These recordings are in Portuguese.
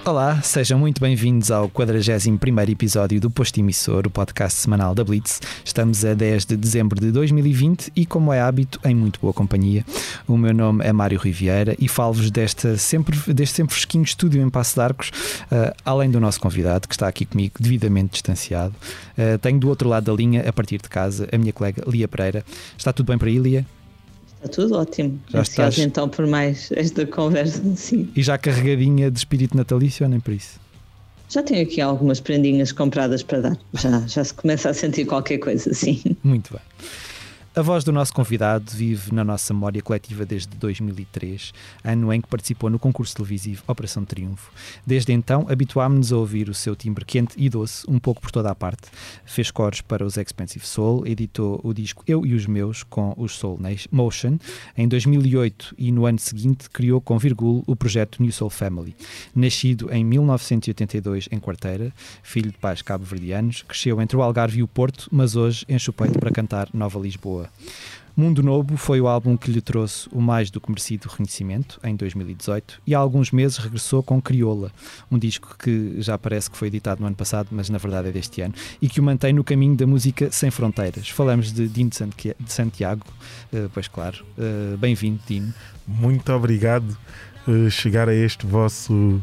Olá, sejam muito bem-vindos ao 41º episódio do Posto Emissor, o podcast semanal da Blitz. Estamos a 10 de dezembro de 2020 e, como é hábito, em muito boa companhia. O meu nome é Mário Riviera e falo-vos deste sempre fresquinho estúdio em Passo de Arcos, além do nosso convidado, que está aqui comigo, devidamente distanciado. Tenho do outro lado da linha, a partir de casa, a minha colega Lia Pereira. Está tudo bem para aí, Lia? Está tudo ótimo. Já estás então por mais esta conversa, sim. E já carregadinha de espírito natalício ou nem por isso? Já tenho aqui algumas prendinhas compradas para dar. Já se começa a sentir qualquer coisa, sim. Muito bem. A voz do nosso convidado vive na nossa memória coletiva desde 2003, ano em que participou no concurso televisivo Operação Triunfo. Desde então, habituámos-nos a ouvir o seu timbre quente e doce, um pouco por toda a parte. Fez coros para os Expensive Soul, editou o disco Eu e os Meus com os Soul Motion. Em 2008 e no ano seguinte, criou com Virgulo o projeto New Soul Family. Nascido em 1982 em Quarteira, filho de pais cabo-verdianos, cresceu entre o Algarve e o Porto, mas hoje enche o peito para cantar Nova Lisboa. Mundo Novo foi o álbum que lhe trouxe o mais do que merecido reconhecimento em 2018 e há alguns meses regressou com Crioula, um disco que já parece que foi editado no ano passado, mas na verdade é deste ano, e que o mantém no caminho da música sem fronteiras. Falamos de Dino de Santiago, pois claro. Bem-vindo, Dino. Muito obrigado por chegar a este vosso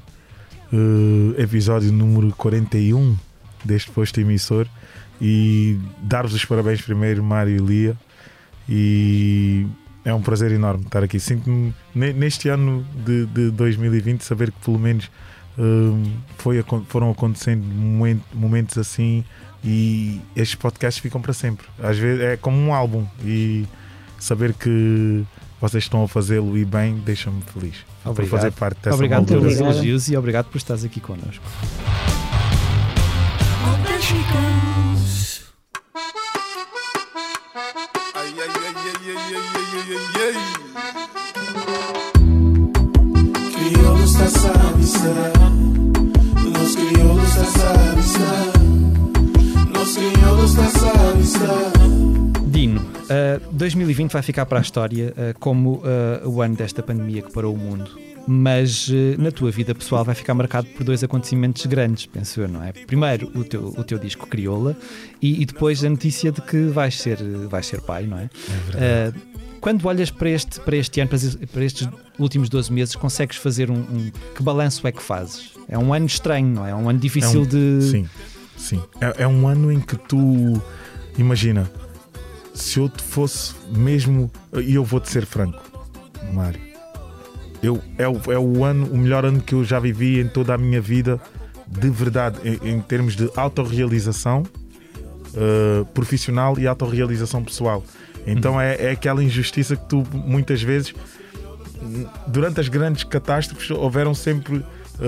episódio número 41 deste posto emissor e dar-vos os parabéns primeiro, Mário e Lia. E é um prazer enorme estar aqui. Sinto-me neste ano de 2020 saber que pelo menos foram acontecendo momentos assim e estes podcasts ficam para sempre. Às vezes é como um álbum e saber que vocês estão a fazê-lo e bem deixa-me feliz. Obrigado. Por fazer parte dessa obrigado moldura. pelos elogios e obrigado por estares aqui connosco. Crioulos da Savista, los crioulos da Savista, los crioulos da Savista. Dino, 2020 vai ficar para a história como o ano desta pandemia que parou o mundo, mas na tua vida pessoal vai ficar marcado por dois acontecimentos grandes, penso eu, não é? Primeiro o teu disco Crioula e depois a notícia de que vais ser pai, não é? É verdade. Quando olhas para este ano, para estes últimos 12 meses, consegues fazer que balanço é que fazes? É um ano estranho, não é? É um ano difícil de... Sim. É um ano em que tu... Imagina, se eu te fosse mesmo... E eu vou-te ser franco, Mário. É o melhor ano que eu já vivi em toda a minha vida, de verdade, em termos de autorrealização profissional e autorrealização pessoal. Então é aquela injustiça que tu muitas vezes, durante as grandes catástrofes, houveram sempre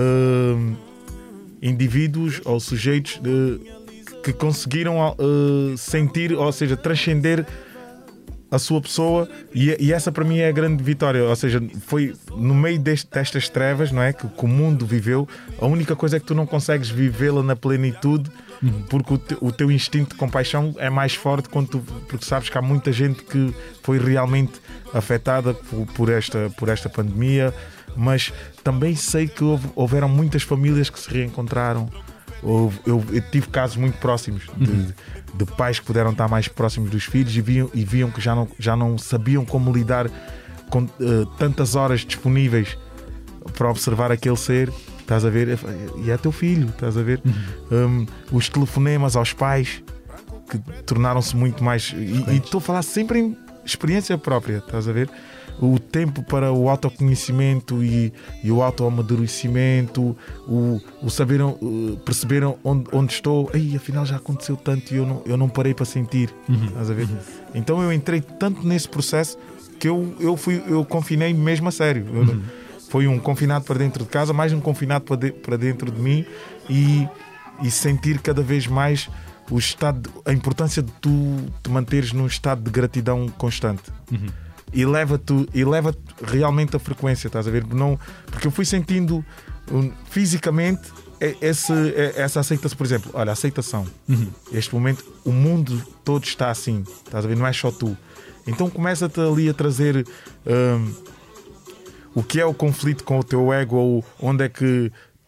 indivíduos ou sujeitos que conseguiram sentir, ou seja, transcender a sua pessoa e essa para mim é a grande vitória. Ou seja, foi no meio destas trevas, não é, que o mundo viveu. A única coisa é que tu não consegues vivê-la na plenitude, porque o teu instinto de compaixão é mais forte porque sabes que há muita gente que foi realmente afetada por esta pandemia, mas também sei que houveram muitas famílias que se reencontraram. Eu tive casos muito próximos de pais que puderam estar mais próximos dos filhos e viam que já não sabiam como lidar com tantas horas disponíveis para observar aquele ser. Estás a ver? E é teu filho, estás a ver? Os telefonemas aos pais que tornaram-se muito mais. E estou a falar sempre em experiência própria, estás a ver? O tempo para o autoconhecimento e o autoamadurecimento, o saberam, perceberam onde estou. Ei, afinal já aconteceu tanto e eu não parei para sentir. Estás a ver? Então eu entrei tanto nesse processo que eu confinei mesmo a sério. Foi um confinado para dentro de casa, mais um confinado para dentro de mim e sentir cada vez mais a importância de tu te manteres num estado de gratidão constante. E leva-te realmente a frequência, estás a ver? Porque eu fui sentindo fisicamente essa aceitação. Por exemplo, olha, aceitação. Este momento, o mundo todo está assim, estás a ver? Não é só tu. Então começa-te ali a trazer o que é o conflito com o teu ego, ou onde é que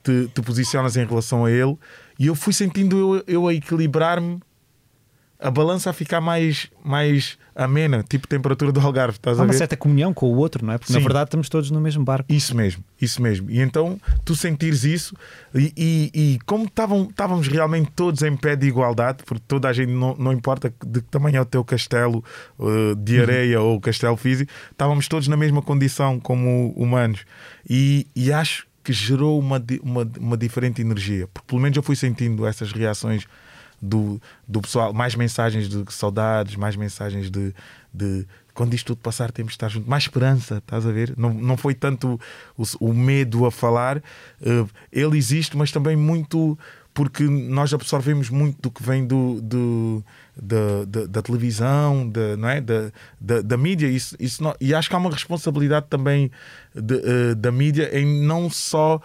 te posicionas em relação a ele. E eu fui sentindo eu a equilibrar-me, a balança a ficar mais amena, tipo temperatura do Algarve, estás a Há ver? uma certa comunhão com o outro, não é? Porque Sim. na verdade estamos todos no mesmo barco. Isso mesmo. E então tu sentires isso, e como estávamos realmente todos em pé de igualdade, porque toda a gente, não importa de que tamanho é o teu castelo de areia ou castelo físico, estávamos todos na mesma condição como humanos. E acho que gerou uma diferente energia, porque pelo menos eu fui sentindo essas reações do pessoal, mais mensagens de saudades, mais mensagens de quando isto tudo passar temos de estar juntos, mais esperança, estás a ver? Não foi tanto o medo a falar, ele existe, mas também muito porque nós absorvemos muito do que vem da televisão, não é? da mídia, isso não, e acho que há uma responsabilidade também da mídia em não só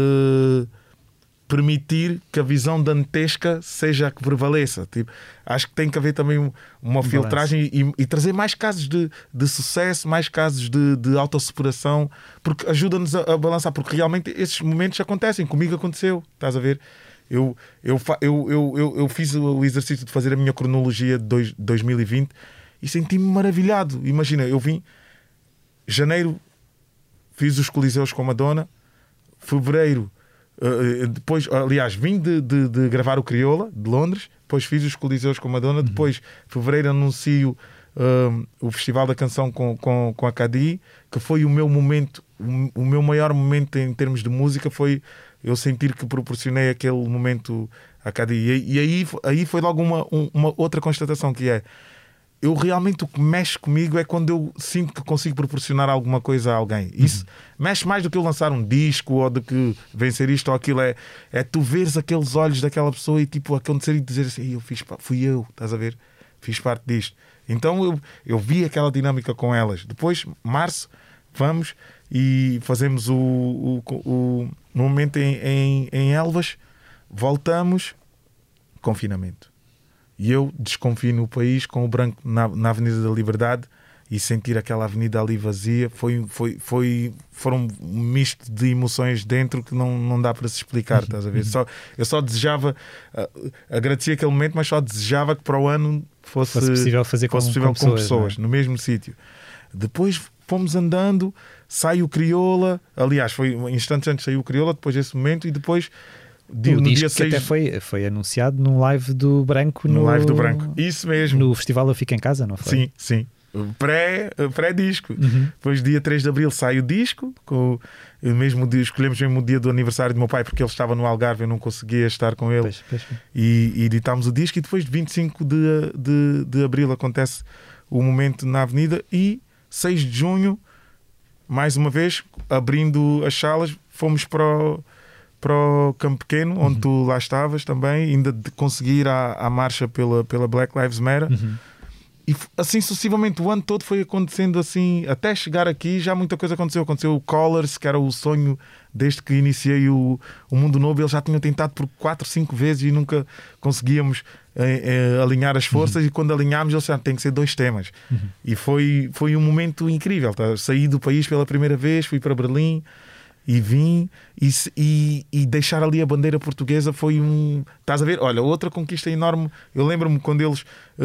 permitir que a visão dantesca seja a que prevaleça. Tipo, acho que tem que haver também uma filtragem e trazer mais casos de sucesso, mais casos de autossuperação, porque ajuda-nos a balançar, porque realmente esses momentos acontecem. Comigo aconteceu, estás a ver? Eu fiz o exercício de fazer a minha cronologia de 2020 e senti-me maravilhado. Imagina, eu vim janeiro, fiz os Coliseus com a Madonna, fevereiro, depois, aliás, vim de gravar o Crioula de Londres, depois fiz os Coliseus com a Madonna, depois fevereiro anuncio o Festival da Canção com a Cadi, que foi o meu momento, o meu maior momento em termos de música, foi eu sentir que proporcionei aquele momento a Cadi. E aí foi logo uma outra constatação, que é: eu realmente, o que mexe comigo é quando eu sinto que consigo proporcionar alguma coisa a alguém. Isso mexe mais do que eu lançar um disco ou do que vencer isto ou aquilo. É tu veres aqueles olhos daquela pessoa e tipo acontecer e dizer assim: fui eu, estás a ver? Fiz parte disto. Então eu vi aquela dinâmica com elas. Depois, março, vamos e fazemos no momento em Elvas, voltamos, confinamento. E eu desconfino o país com o branco na Avenida da Liberdade, e sentir aquela avenida ali vazia foram um misto de emoções dentro que não dá para se explicar, estás a ver? Eu só desejava, agradecia aquele momento, mas só desejava que para o ano fosse possível fazer com pessoas no mesmo sítio. Depois fomos andando, sai o Crioula, aliás, foi instantes antes de sair o Crioula, depois desse momento, e depois o dia 6... que até foi anunciado no live do Branco. No live do Branco, isso mesmo. No festival Eu Fico em Casa, não foi? Sim. Pré-disco. Depois, dia 3 de Abril, sai o disco. Escolhemos mesmo o dia do aniversário do meu pai, porque ele estava no Algarve, eu não conseguia estar com ele. Pois. E editámos o disco. E depois, de 25 de Abril, acontece o momento na Avenida. E 6 de Junho, mais uma vez, abrindo as salas, fomos para o Campo Pequeno, onde tu lá estavas também, ainda de conseguir à marcha pela Black Lives Matter. E assim sucessivamente o ano todo foi acontecendo assim, até chegar aqui já muita coisa aconteceu. Aconteceu o Colors, que era o sonho desde que iniciei o Mundo Novo. Eles já tinham tentado por 4, 5 vezes e nunca conseguíamos alinhar as forças, e quando alinhámos eles disseram: tem que ser 2 temas. E foi um momento incrível, tá? Saí do país pela primeira vez, fui para Berlim e vim, e deixar ali a bandeira portuguesa foi estás a ver? Olha, outra conquista enorme. Eu lembro-me quando eles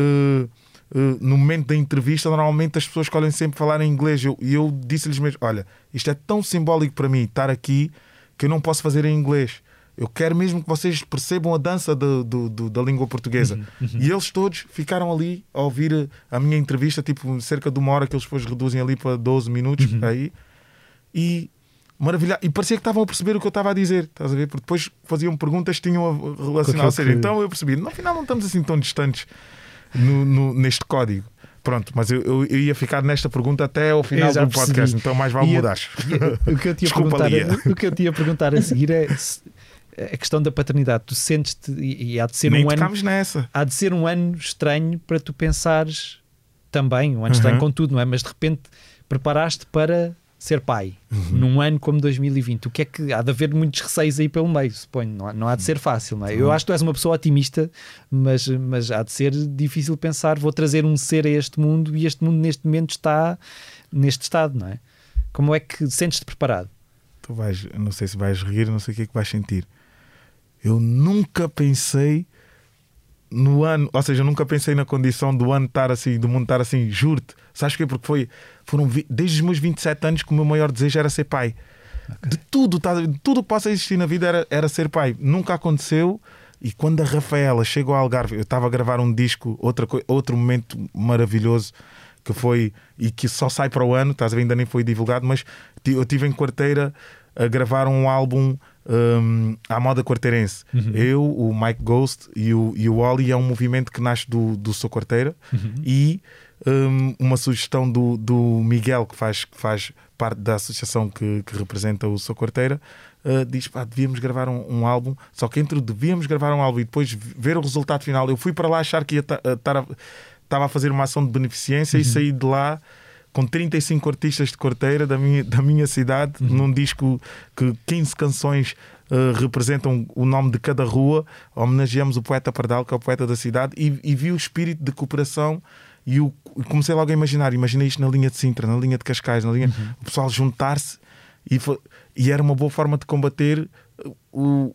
no momento da entrevista, normalmente as pessoas escolhem sempre falar em inglês, e eu disse-lhes mesmo: olha, isto é tão simbólico para mim estar aqui, que eu não posso fazer em inglês. Eu quero mesmo que vocês percebam a dança da língua portuguesa. E eles todos ficaram ali a ouvir a minha entrevista, tipo cerca de 1 hora, que eles depois reduzem ali para 12 minutos aí, e maravilhado, e parecia que estavam a perceber o que eu estava a dizer, estás a ver? Porque depois faziam perguntas que tinham a relacionar, ou seja, então eu percebi, no final não estamos assim tão distantes neste código. Pronto, mas eu ia ficar nesta pergunta até ao final do podcast, então mais vale mudar. O que eu te ia perguntar a seguir é a questão da paternidade. Tu sentes-te, e há de ser há de ser um ano estranho para tu pensares também, um ano estranho com tudo, não é? Mas de repente preparaste para ser pai num ano como 2020. O que é que há de haver muitos receios aí pelo meio, suponho, não há de ser fácil, não é? Eu acho que tu és uma pessoa otimista, mas há de ser difícil pensar: vou trazer um ser a este mundo, e este mundo neste momento está neste estado, não é? Como é que sentes-te preparado? tu vais, não sei se vais rir, não sei o que é que vais sentir. Eu nunca pensei no ano, ou seja, eu nunca pensei na condição do ano estar assim, do mundo estar assim, juro-te. Sabes porquê? Porque foram desde os meus 27 anos que o meu maior desejo era ser pai. Okay. De tudo que possa existir na vida era ser pai. Nunca aconteceu. E quando a Rafaela chegou ao Algarve, eu estava a gravar um disco, outro momento maravilhoso que foi, e que só sai para o ano, estás a ver, ainda nem foi divulgado, mas eu estive em Quarteira a gravar um álbum à moda quarteirense. Eu, o Mike Ghost e o Oli, é um movimento que nasce do Sou Quarteira, e uma sugestão do Miguel, que faz parte da associação que representa o Sou Quarteira, diz, devíamos gravar um álbum, só que entre devíamos gravar um álbum e depois ver o resultado final, eu fui para lá achar que estava a fazer uma ação de beneficência, e saí de lá com 35 artistas de Quarteira da minha cidade, num disco que 15 canções representam o nome de cada rua. Homenageamos o poeta Pardal, que é o poeta da cidade, e vi o espírito de cooperação. E comecei logo a imaginei isto na linha de Sintra, na linha de Cascais, na linha, o pessoal juntar-se, e era uma boa forma de combater o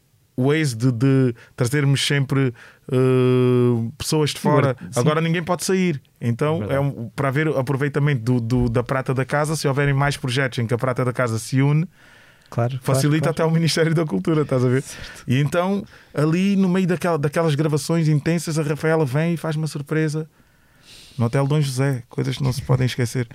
ex de trazermos sempre pessoas de fora. Sim. Agora ninguém pode sair. Então para haver aproveitamento da prata da casa, se houverem mais projetos em que a prata da casa se une, facilita até o Ministério da Cultura, estás a ver? Certo. E então ali no meio daquelas gravações intensas, a Rafaela vem e faz uma surpresa no Hotel Dom José, coisas que não se podem esquecer,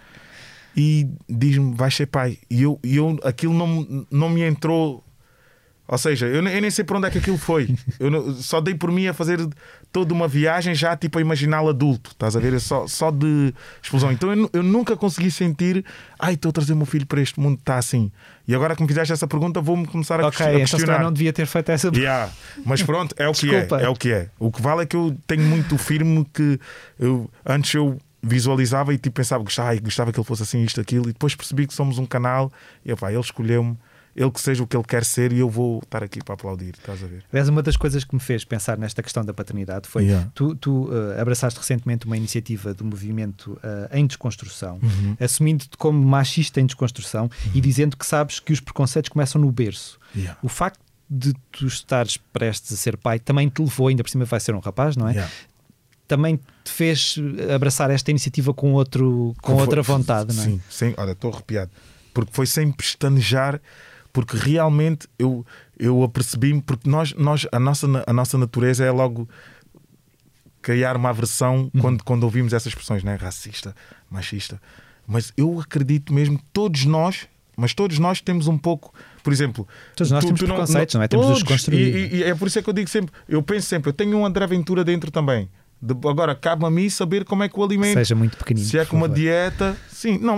e diz-me, vais ser pai. E eu aquilo não me entrou. Ou seja, eu nem sei por onde é que aquilo foi. Eu só dei por mim a fazer toda uma viagem já tipo a imaginá-lo adulto. Estás a ver? Só de explosão. Então eu nunca consegui sentir, estou a trazer o meu filho para este mundo, está assim. E agora que me fizeste essa pergunta, vou-me começar a questionar. Então não devia ter feito essa pergunta. Mas pronto, é o que é o que é. O que vale é que eu tenho muito firme que antes eu visualizava e tipo pensava, gostava que ele fosse assim, isto, aquilo, e depois percebi que somos um canal e ele escolheu-me. Ele que seja o que ele quer ser, e eu vou estar aqui para aplaudir, estás a ver? Aliás, uma das coisas que me fez pensar nesta questão da paternidade foi tu abraçaste recentemente uma iniciativa do movimento em desconstrução, assumindo-te como machista em desconstrução, e dizendo que sabes que os preconceitos começam no berço. O facto de tu estares prestes a ser pai também te levou, ainda por cima vai ser um rapaz, não é? Também te fez abraçar esta iniciativa com outra vontade, não é? Sim, olha, estou arrepiado, porque foi sem pestanejar. Porque realmente eu apercebi-me, porque a nossa natureza é logo criar uma aversão quando ouvimos essas expressões, né? Racista, machista. Mas eu acredito mesmo que todos nós temos um pouco, por exemplo, todos nós temos preconceitos, não é? Temos de os construir. E é por isso é que eu digo sempre, eu penso sempre, eu tenho um André Ventura dentro também. Agora cabe a mim saber como é que o alimento, seja muito pequenino, se é com uma dieta. Sim, não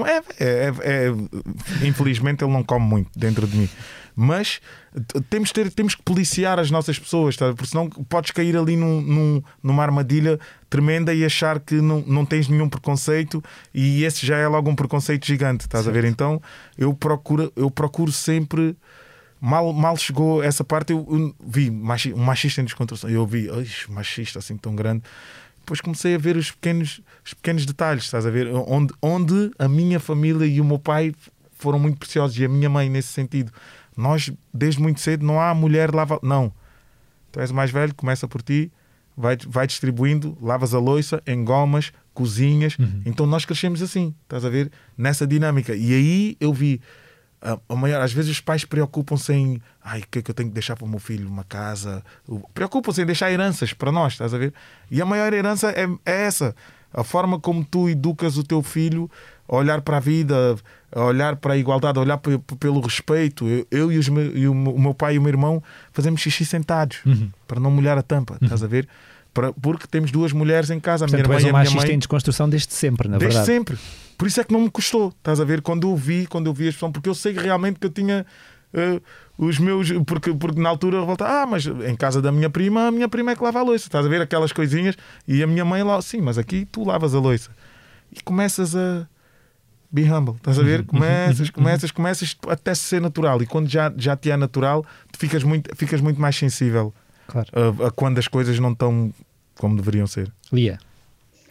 infelizmente ele não come muito dentro de mim, mas temos que policiar as nossas pessoas, tá? Porque senão podes cair ali numa armadilha tremenda e achar que não tens nenhum preconceito, e esse já é logo um preconceito gigante, estás a ver? Então eu procuro sempre. Mal chegou essa parte, eu vi um machista em desconstrução. Eu vi, machista assim tão grande. Depois comecei a ver os pequenos detalhes, estás a ver? Onde a minha família e o meu pai foram muito preciosos, e a minha mãe nesse sentido. Nós, desde muito cedo, não há mulher lava. Não. Tu és mais velho, começa por ti, vai distribuindo, lavas a louça, engomas, cozinhas. Então nós crescemos assim, estás a ver? Nessa dinâmica. E aí eu vi. Às vezes os pais preocupam-se em o que é que eu tenho que deixar para o meu filho, uma casa, preocupam-se em deixar heranças para nós, estás a ver? E a maior herança é essa, a forma como tu educas o teu filho a olhar para a vida, a olhar para a igualdade, a olhar pelo respeito. Eu e o meu pai e o meu irmão fazemos xixi sentados, para não molhar a tampa, estás a ver? Porque temos duas mulheres em casa, a minha irmã e a minha mãe. Machista em desconstrução desde sempre, na verdade. Desde sempre. Por isso é que não me custou, estás a ver? Quando eu vi a expressão, porque eu sei realmente que eu tinha os meus. Porque na altura eu voltava, mas em casa da minha prima, a minha prima é que lava a louça, estás a ver? Aquelas coisinhas, e a minha mãe lá, sim, mas aqui tu lavas a louça. E começas a be humble, estás a ver? Começas até ser natural, e quando já te é natural, tu ficas muito mais sensível, claro, a quando as coisas não estão como deveriam ser. Lia.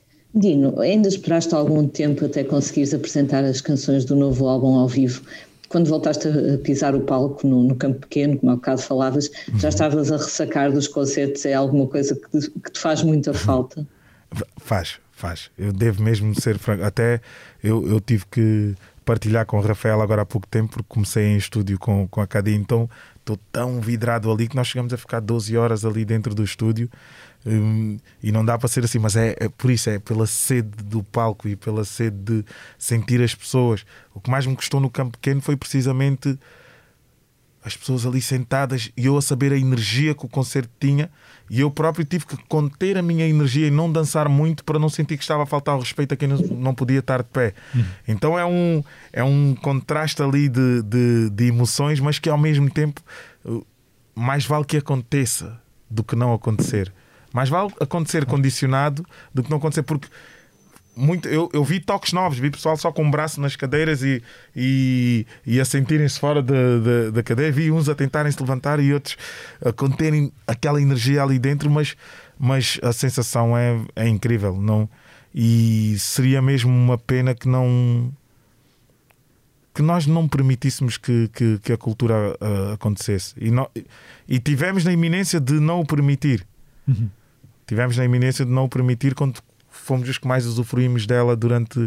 Dino, ainda esperaste algum tempo até conseguires apresentar as canções do novo álbum ao vivo? quando voltaste a pisar o palco no Campo Pequeno, como há bocado falavas, já estavas a ressacar dos concertos? É alguma coisa que te faz muita falta? Faz. Eu devo mesmo ser franco. Até eu tive que partilhar com o Rafael agora há pouco tempo, porque comecei em estúdio com a Cadi, então estou tão vidrado ali que nós chegamos a ficar 12 horas ali dentro do estúdio. E não dá para ser assim, mas é por isso, é pela sede do palco e pela sede de sentir as pessoas. O que mais me custou no Campo Pequeno foi precisamente as pessoas ali sentadas e eu a saber a energia que o concerto tinha, e eu próprio tive que conter a minha energia e não dançar muito para não sentir que estava a faltar o respeito a quem não podia estar de pé. Então é um contraste ali de emoções, mas que ao mesmo tempo mais vale que aconteça do que não acontecer. Mais vale acontecer condicionado do que não acontecer, porque eu vi toques novos, vi pessoal só com o braço nas cadeiras e a sentirem-se fora da cadeira, vi uns a tentarem se levantar e outros a conterem aquela energia ali dentro, mas a sensação é incrível, não? E seria mesmo uma pena que nós não permitíssemos que a cultura acontecesse, e tivemos na iminência de não o permitir. Tivemos na iminência de não o permitir quando fomos os que mais usufruímos dela durante...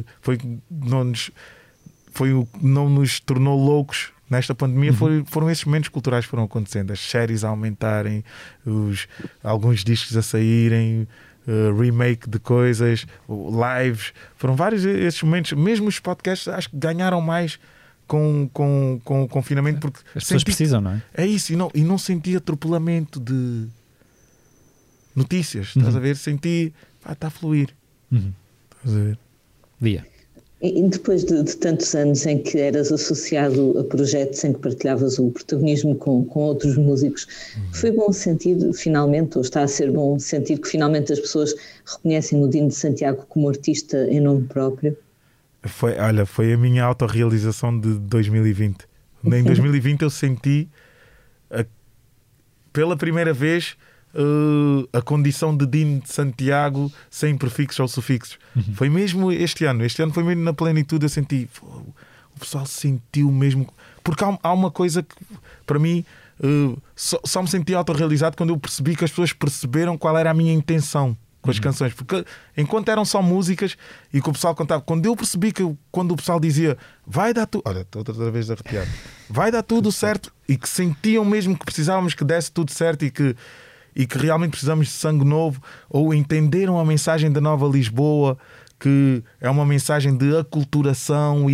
não nos tornou loucos nesta pandemia. Foram esses momentos culturais que foram acontecendo, as séries a aumentarem, alguns discos a saírem, remake de coisas, lives, foram vários esses momentos. Mesmo os podcasts acho que ganharam mais com o confinamento, porque as pessoas precisam, não é? É isso, e não senti atropelamento de notícias, estás a ver? Senti, está a fluir. Estás a ver? Lia. E depois de tantos anos em que eras associado a projetos em que partilhavas o protagonismo com outros músicos, foi bom sentir finalmente, ou está a ser bom sentir que finalmente as pessoas reconhecem o Dino de Santiago como artista em nome próprio? Foi a minha autorrealização de 2020. Em 2020 eu senti pela primeira vez a condição de Dino de Santiago sem prefixos ou sufixos. Foi mesmo este ano foi mesmo na plenitude. Eu senti, o pessoal sentiu mesmo, porque há uma coisa que para mim só me senti autorrealizado quando eu percebi que as pessoas perceberam qual era a minha intenção com as canções, porque enquanto eram só músicas e que o pessoal cantava, quando eu percebi que quando o pessoal dizia vai dar tudo, olha, estou outra vez arrepiado, vai dar tudo certo, e que sentiam mesmo que precisávamos que desse tudo certo e que realmente precisamos de sangue novo, ou entenderam a mensagem da Nova Lisboa, que é uma mensagem de aculturação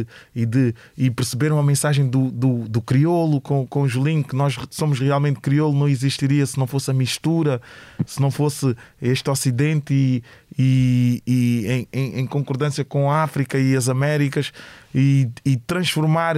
e perceberam a mensagem do crioulo com o Julinho, que nós somos realmente crioulo, não existiria se não fosse a mistura, se não fosse este Ocidente e em concordância com a África e as Américas, e transformar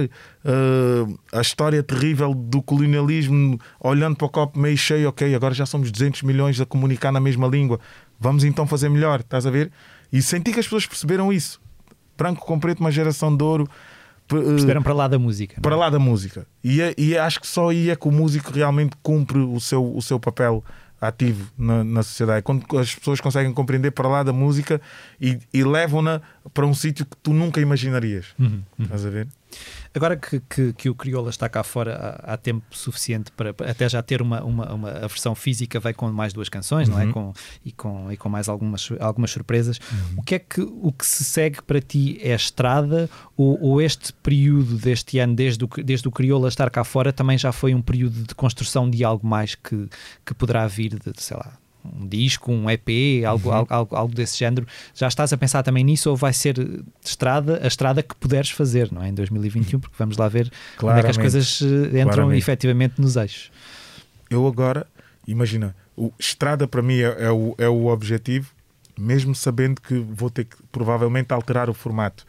a história terrível do colonialismo, olhando para o copo meio cheio. Ok, agora já somos 200 milhões a comunicar na mesma língua, vamos então fazer melhor, estás a ver? E senti que as pessoas perceberam isso. Branco com preto, uma geração de ouro. Perceberam para lá da música. Para lá da música. E acho que só aí é que o músico realmente cumpre o seu papel ativo na sociedade. Quando as pessoas conseguem compreender para lá da música e levam-na para um sítio que tu nunca imaginarias. Estás a ver? Agora que o Crioula está cá fora há tempo suficiente para até já ter a versão física, veio com mais 2 canções, não é? E com mais algumas surpresas. O que se segue para ti é a estrada, ou este período deste ano, desde o Crioula estar cá fora, também já foi um período de construção de algo mais que poderá vir de, sei lá, um disco, um EP, algo desse género? Já estás a pensar também nisso, ou vai ser a estrada que puderes fazer, não é? Em 2021, porque vamos lá ver onde é que as coisas entram efetivamente nos eixos. Eu agora, imagina, estrada para mim é o objetivo, mesmo sabendo que vou ter que provavelmente alterar o formato.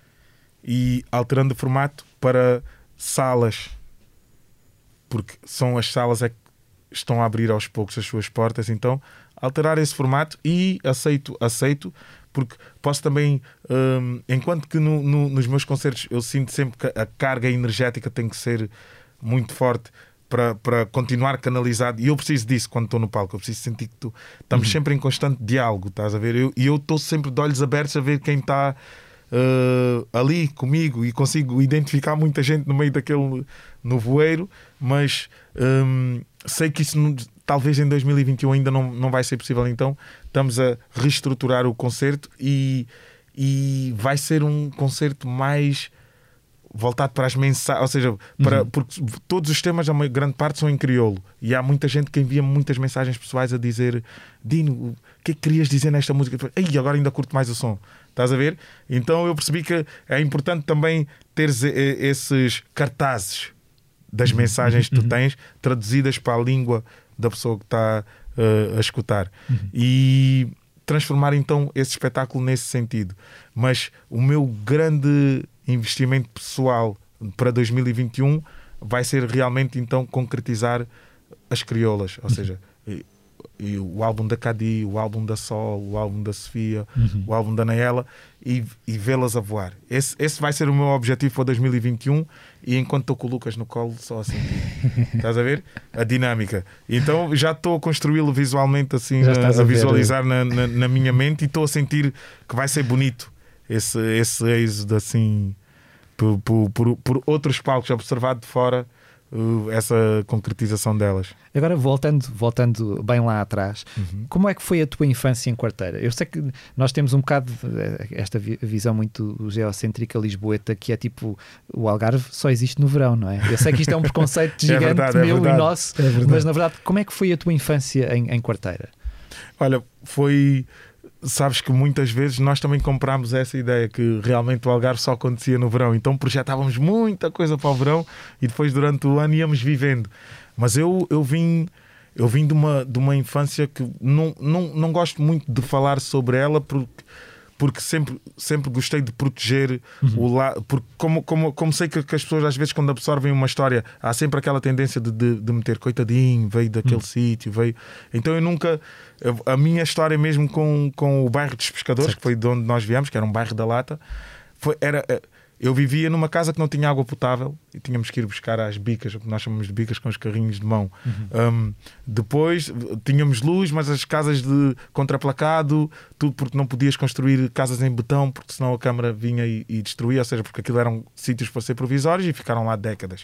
E alterando o formato para salas, porque são as salas que estão a abrir aos poucos as suas portas, então alterar esse formato, e aceito, porque posso também, enquanto que nos meus concertos eu sinto sempre que a carga energética tem que ser muito forte para continuar canalizado, e eu preciso disso quando estou no palco. Eu preciso sentir que estamos sempre em constante diálogo, estás a ver? E eu estou sempre de olhos abertos a ver quem está ali comigo e consigo identificar muita gente no meio daquele nevoeiro, mas sei que isso talvez em 2021 ainda não vai ser possível. Então estamos a reestruturar o concerto e vai ser um concerto mais voltado para as mensagens, ou seja, porque todos os temas, a grande parte, são em crioulo, e há muita gente que envia muitas mensagens pessoais a dizer: Dino, o que é que querias dizer nesta música? Ei, agora ainda curto mais o som, estás a ver? Então eu percebi que é importante também teres esses cartazes das mensagens que tu tens traduzidas para a língua da pessoa que está a escutar, e transformar então esse espetáculo nesse sentido. Mas o meu grande investimento pessoal para 2021 vai ser realmente então concretizar as crioulas, ou seja, o álbum da Cadi, o álbum da Sol, o álbum da Sofia, o álbum da Naela, e vê-las a voar. Esse vai ser o meu objetivo para 2021, e enquanto estou com o Lucas no colo, só a sentir. Estás a ver? A dinâmica. Então já estou a construí-lo visualmente, assim, a visualizar na minha mente, e estou a sentir que vai ser bonito esse êxodo, assim, por outros palcos, observado de fora, essa concretização delas. Agora, voltando bem lá atrás, como é que foi a tua infância em Quarteira? Eu sei que nós temos um bocado esta visão muito geocêntrica lisboeta, que é tipo, o Algarve só existe no verão, não é? Eu sei que isto é um preconceito gigante meu e nosso, mas na verdade, como é que foi a tua infância em Quarteira? Olha, foi... Sabes que muitas vezes nós também comprámos essa ideia que realmente o Algarve só acontecia no verão, então projetávamos muita coisa para o verão e depois durante o ano íamos vivendo. Mas eu vim de uma infância que não gosto muito de falar sobre ela, porque sempre gostei de proteger o lado, porque como sei que as pessoas às vezes, quando absorvem uma história, há sempre aquela tendência de meter coitadinho, veio daquele sítio, veio. Então eu nunca... A minha história mesmo com o bairro dos Pescadores, certo, que foi de onde nós viemos, que era um bairro da Lata, eu vivia numa casa que não tinha água potável e tínhamos que ir buscar às bicas, o que nós chamamos de bicas, com os carrinhos de mão. Depois tínhamos luz, mas as casas de contraplacado, tudo porque não podias construir casas em betão, porque senão a Câmara vinha e destruía, ou seja, porque aquilo eram sítios para ser provisórios e ficaram lá décadas.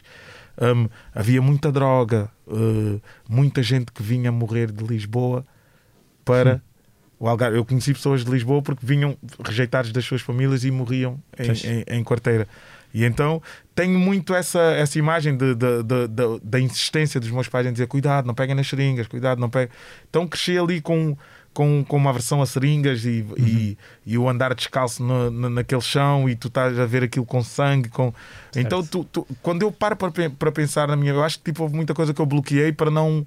Havia muita droga, muita gente que vinha morrer de Lisboa para o Algarve. Eu conheci pessoas de Lisboa porque vinham rejeitados das suas famílias e morriam em Quarteira. E então tenho muito essa imagem da insistência dos meus pais em dizer: cuidado, não peguem nas seringas, cuidado, não peguem. Então cresci ali com uma aversão a seringas e o andar descalço naquele chão, e tu estás a ver aquilo com sangue. Então quando eu paro para pensar na minha... Eu acho que houve muita coisa que eu bloqueei para não...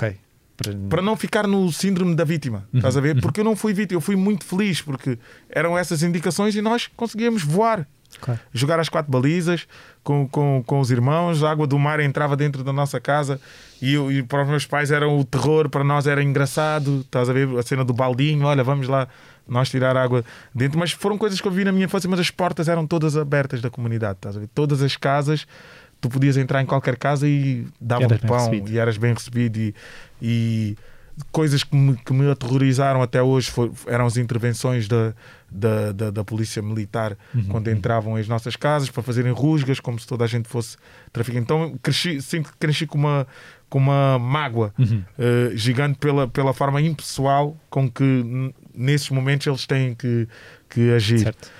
Para não ficar no síndrome da vítima, estás a ver? Porque eu não fui vítima, eu fui muito feliz, porque eram essas indicações e nós conseguíamos voar. Claro. Jogar as 4 balizas com os irmãos, a água do mar entrava dentro da nossa casa e para os meus pais era o terror, para nós era engraçado, estás a ver? A cena do baldinho, olha, vamos lá nós tirar água dentro. Mas foram coisas que eu vi na minha infância, mas as portas eram todas abertas da comunidade, estás a ver? Todas as casas, tu podias entrar em qualquer casa e davam-te pão e eras bem recebido. E coisas que me aterrorizaram até hoje eram as intervenções da polícia militar quando entravam às nossas casas para fazerem rusgas, como se toda a gente fosse traficante. Então cresci com uma mágoa gigante pela forma impessoal com que nesses momentos eles têm que agir. Certo.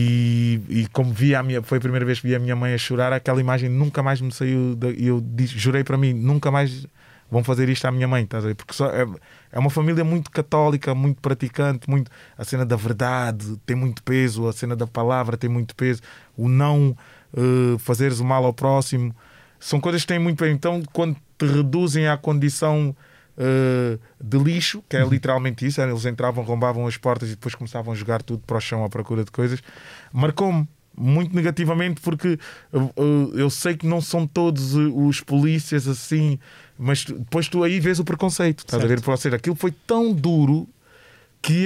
E como foi a primeira vez que vi a minha mãe a chorar, aquela imagem nunca mais me saiu. E eu jurei para mim: nunca mais vão fazer isto à minha mãe, estás a ver? Porque é uma família muito católica, muito praticante, muito, a cena da verdade tem muito peso, a cena da palavra tem muito peso, o não fazeres o mal ao próximo, são coisas que têm muito peso. Então quando te reduzem à condição de lixo, que é literalmente isso, eles entravam, rombavam as portas e depois começavam a jogar tudo para o chão à procura de coisas, marcou-me muito negativamente, porque eu sei que não são todos os polícias assim, mas depois tu aí vês o preconceito, estás a ver? Ou seja, aquilo foi tão duro que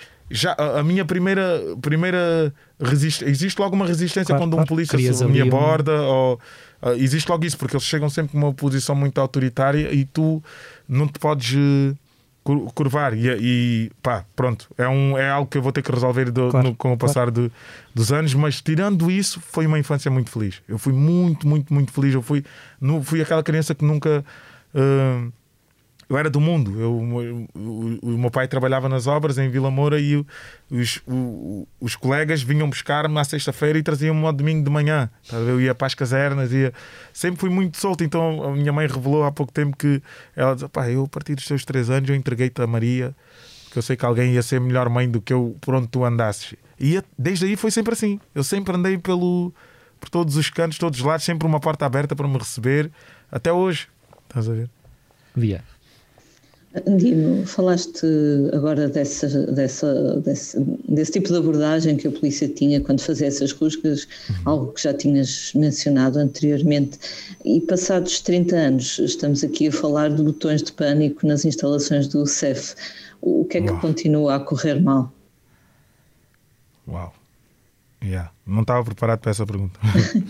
a minha primeira resistência, existe logo uma resistência, claro, quando um polícia me aborda, ou existe logo isso, porque eles chegam sempre com uma posição muito autoritária e tu não te podes curvar e pá, pronto, é algo que eu vou ter que resolver com o passar dos anos, mas tirando isso, foi uma infância muito feliz. Eu fui muito, muito, muito feliz. Eu fui aquela criança que nunca... eu era do mundo. O meu pai trabalhava nas obras em Vila Moura e os colegas vinham buscar-me à sexta-feira e traziam-me ao domingo de manhã. Eu ia para as casernas, sempre fui muito solto. Então a minha mãe revelou há pouco tempo que ela dizia: pá, eu a partir dos teus 3 anos eu entreguei-te a Maria, porque eu sei que alguém ia ser melhor mãe do que eu por onde tu andasses. E desde aí foi sempre assim. Eu sempre andei por todos os cantos, todos os lados, sempre uma porta aberta para me receber, até hoje. Estás a ver? Lia. Dino, falaste agora desse tipo de abordagem que a polícia tinha quando fazia essas rusgas, algo que já tinhas mencionado anteriormente, e passados 30 anos estamos aqui a falar de botões de pânico nas instalações do CEF. O que é que continua a correr mal? Uau, não estava preparado para essa pergunta.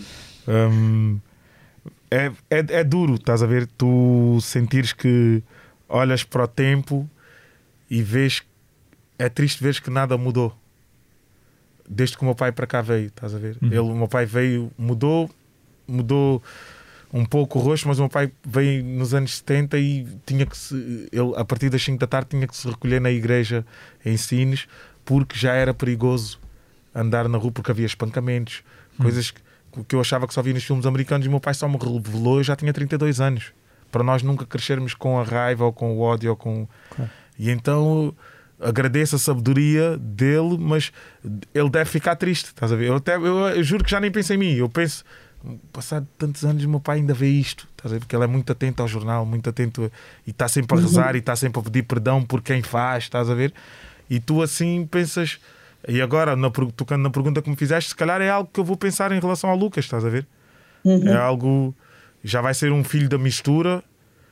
É duro, estás a ver? Tu sentires que olhas para o tempo e vês, é triste ver que nada mudou desde que o meu pai para cá veio, estás a ver? O meu pai veio, mudou um pouco o rosto, mas o meu pai veio nos anos 70 e ele a partir das 5 da tarde tinha que se recolher na igreja em Sines, porque já era perigoso andar na rua, porque havia espancamentos, coisas que eu achava que só via nos filmes americanos, e o meu pai só me revelou, eu já tinha 32 anos. Para nós nunca crescermos com a raiva ou com o ódio Claro. E então agradeço a sabedoria dele, mas ele deve ficar triste, estás a ver? Eu juro que já nem penso em mim. Eu penso, passado tantos anos, o meu pai ainda vê isto, estás a ver? Porque ele é muito atento ao jornal, muito atento, e está sempre a rezar, e está sempre a pedir perdão por quem faz, estás a ver? E tu assim pensas. E agora, tocando na pergunta que me fizeste, se calhar é algo que eu vou pensar em relação ao Lucas, estás a ver? É algo... Já vai ser um filho da mistura,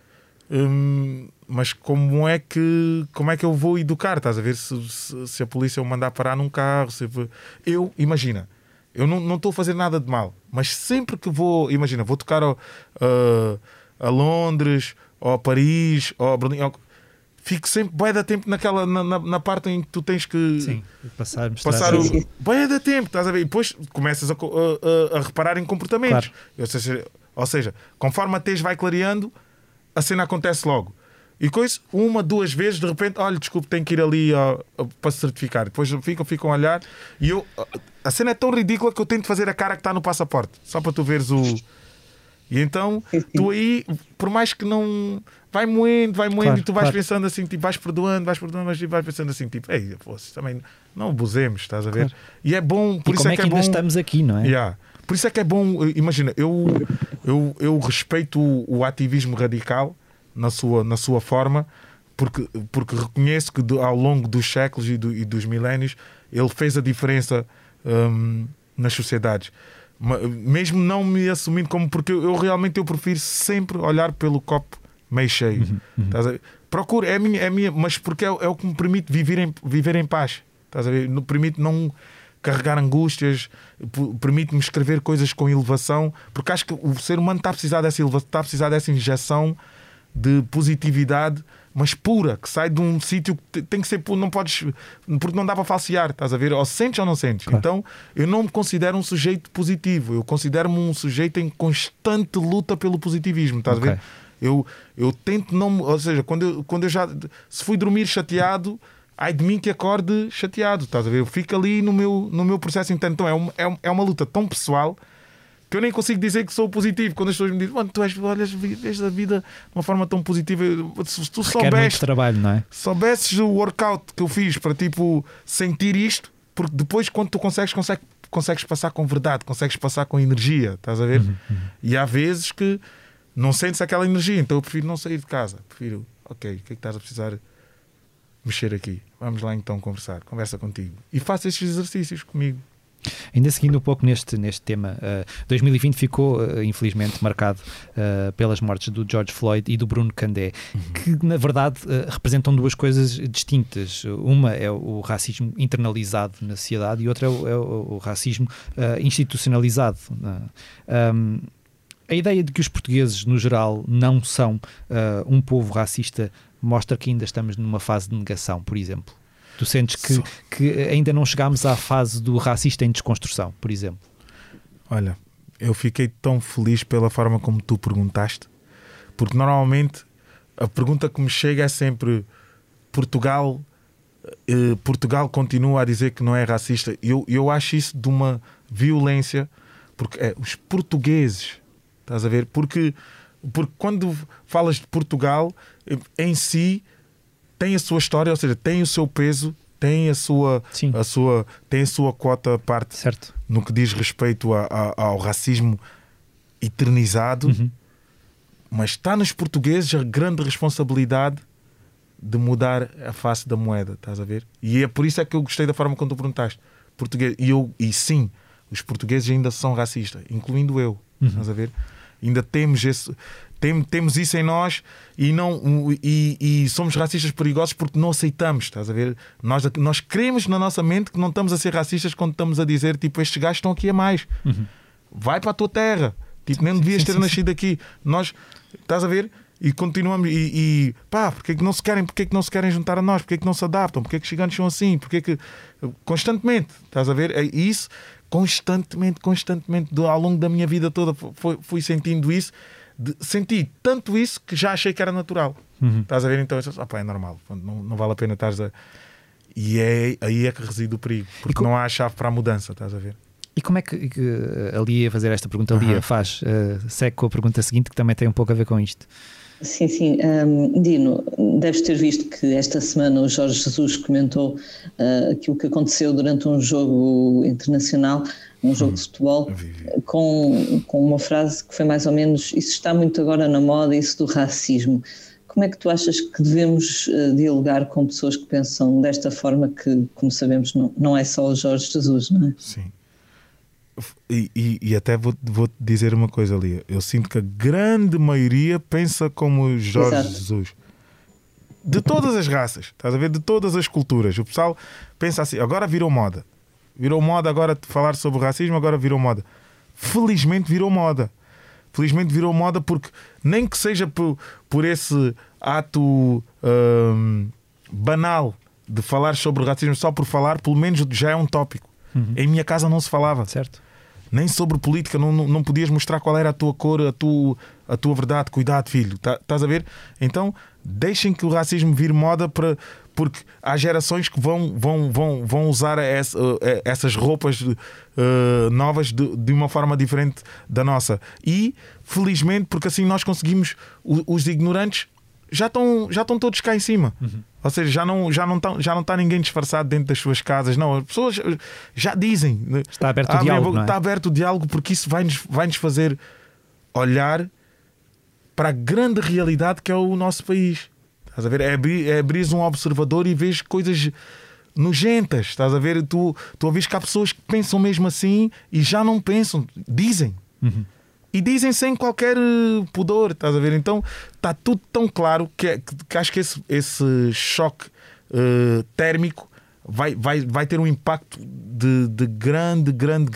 mas como é que eu vou educar? Estás a ver? Se a polícia o mandar parar num carro, imagina, eu não estou a fazer nada de mal, mas sempre que vou tocar a Londres, ou a Paris, ou a Berlim, fico sempre bué da tempo na parte em que tu tens que passar bué da tempo, estás a ver? E depois começas a reparar em comportamentos. Claro. Ou seja, conforme a tez vai clareando, a cena acontece logo. E coisa, 1, 2 vezes, de repente, olha, desculpe, tenho que ir ali para se certificar. Depois ficam a olhar e a cena é tão ridícula que eu tento fazer a cara que está no passaporte, só para tu veres o... E então, tu aí, por mais que não... Vai moendo, claro, e tu vais pensando assim, tipo, vais perdoando, mas vais pensando assim, tipo, ei, também não abusemos, estás a ver? Claro. E é bom, por isso é que ainda estamos aqui, não é? Por isso é que é bom, imagina, eu respeito o ativismo radical na sua forma, porque reconheço que ao longo dos séculos e dos milénios ele fez a diferença nas sociedades. Mesmo não me assumindo como, porque eu prefiro sempre olhar pelo copo meio cheio. Procuro, é a minha, mas porque é o que me permite viver em paz. Estás a ver? Permite não carregar angústias, permite-me escrever coisas com elevação, porque acho que o ser humano está a precisar dessa injeção de positividade, mas pura, que sai de um sítio que tem que ser puro, não podes, porque não dá para falsear, estás a ver? Ou sentes ou não sentes. Claro. Então eu não me considero um sujeito positivo, eu considero-me um sujeito em constante luta pelo positivismo, estás a ver? Eu tento não, ou seja, quando eu já, se fui dormir chateado, ai de mim que acorde chateado, estás a ver? Eu fico ali no meu processo interno. Então é uma luta tão pessoal que eu nem consigo dizer que sou positivo. Quando as pessoas me dizem, mano, tu vês a vida de uma forma tão positiva, se tu soubesses, trabalho, não é? Soubesses o workout que eu fiz para tipo sentir isto, porque depois quando tu consegues passar com verdade, consegues passar com energia, estás a ver? E há vezes que não sentes aquela energia, então eu prefiro não sair de casa, prefiro, ok, o que é que estás a precisar mexer aqui? Vamos lá então conversa contigo. E faça estes exercícios comigo. Ainda seguindo um pouco neste tema, 2020 ficou infelizmente marcado pelas mortes do George Floyd e do Bruno Candé, que na verdade representam duas coisas distintas. Uma é o racismo internalizado na sociedade e outra é o racismo institucionalizado. A ideia de que os portugueses, no geral, não são um povo racista mostra que ainda estamos numa fase de negação, por exemplo? Tu sentes que ainda não chegámos à fase do racista em desconstrução, por exemplo? Olha, eu fiquei tão feliz pela forma como tu perguntaste, porque normalmente a pergunta que me chega é sempre: Portugal continua a dizer que não é racista. Eu acho isso de uma violência, porque os portugueses, estás a ver? Porque quando falas de Portugal em si, tem a sua história, ou seja, tem o seu peso, tem a sua quota à parte, certo, no que diz respeito ao racismo eternizado. Mas está nos portugueses a grande responsabilidade de mudar a face da moeda, estás a ver? E é por isso é que eu gostei da forma como tu perguntaste. Português, e sim, os portugueses ainda são racistas, incluindo eu, estás a ver? Ainda temos isso em nós e somos racistas perigosos porque não aceitamos, estás a ver? Nós queremos na nossa mente que não estamos a ser racistas quando estamos a dizer, tipo, estes gajos estão aqui a mais. Vai para a tua terra. Tipo, nem devias ter nascido aqui. Nós, estás a ver? E continuamos. Porque é que não se querem juntar a nós? Porque é que não se adaptam? Porque é que os gigantes são assim? Porque é que. Constantemente, estás a ver? É isso, constantemente, ao longo da minha vida toda, fui sentindo isso. Senti tanto isso que já achei que era natural. Estás a ver? Então, é normal. Não vale a pena estares a. E aí é que reside o perigo. Porque não há a chave para a mudança, estás a ver? E como é que a Lia, fazer esta pergunta, a Lia faz? Segue com a pergunta seguinte, que também tem um pouco a ver com isto. Sim. Dino, deves ter visto que esta semana o Jorge Jesus comentou aquilo que aconteceu durante um jogo internacional, um jogo de futebol, com uma frase que foi mais ou menos: isso está muito agora na moda, isso do racismo. Como é que tu achas que devemos dialogar com pessoas que pensam desta forma, que, como sabemos, não é só o Jorge Jesus, não é? Sim. E até vou-te dizer uma coisa, Lia. Eu sinto que a grande maioria pensa como Jorge Jesus. De todas as raças, estás a ver? De todas as culturas. O pessoal pensa assim: agora virou moda. Virou moda agora falar sobre o racismo, agora virou moda. Felizmente virou moda. Felizmente virou moda porque, nem que seja por esse ato banal de falar sobre o racismo só por falar, pelo menos já é um tópico. Em minha casa não se falava. Certo. Nem sobre política, não podias mostrar qual era a tua cor, a tua verdade. Cuidado, filho. Estás a ver? Então, deixem que o racismo vire moda, porque há gerações que vão usar essas roupas novas de uma forma diferente da nossa. E, felizmente, porque assim nós conseguimos, os ignorantes já estão todos cá em cima. Ou seja, já não está ninguém disfarçado dentro das suas casas. Não, as pessoas já dizem. Está aberto o diálogo, não é? Está aberto o diálogo, porque isso vai-nos fazer olhar para a grande realidade que é o nosso país. Estás a ver? É abrir um observador e vês coisas nojentas. Estás a ver? Tu ouves que há pessoas que pensam mesmo assim e já não pensam. Dizem. E dizem sem qualquer pudor, estás a ver? Então está tudo tão claro que acho que esse choque térmico vai ter um impacto de grande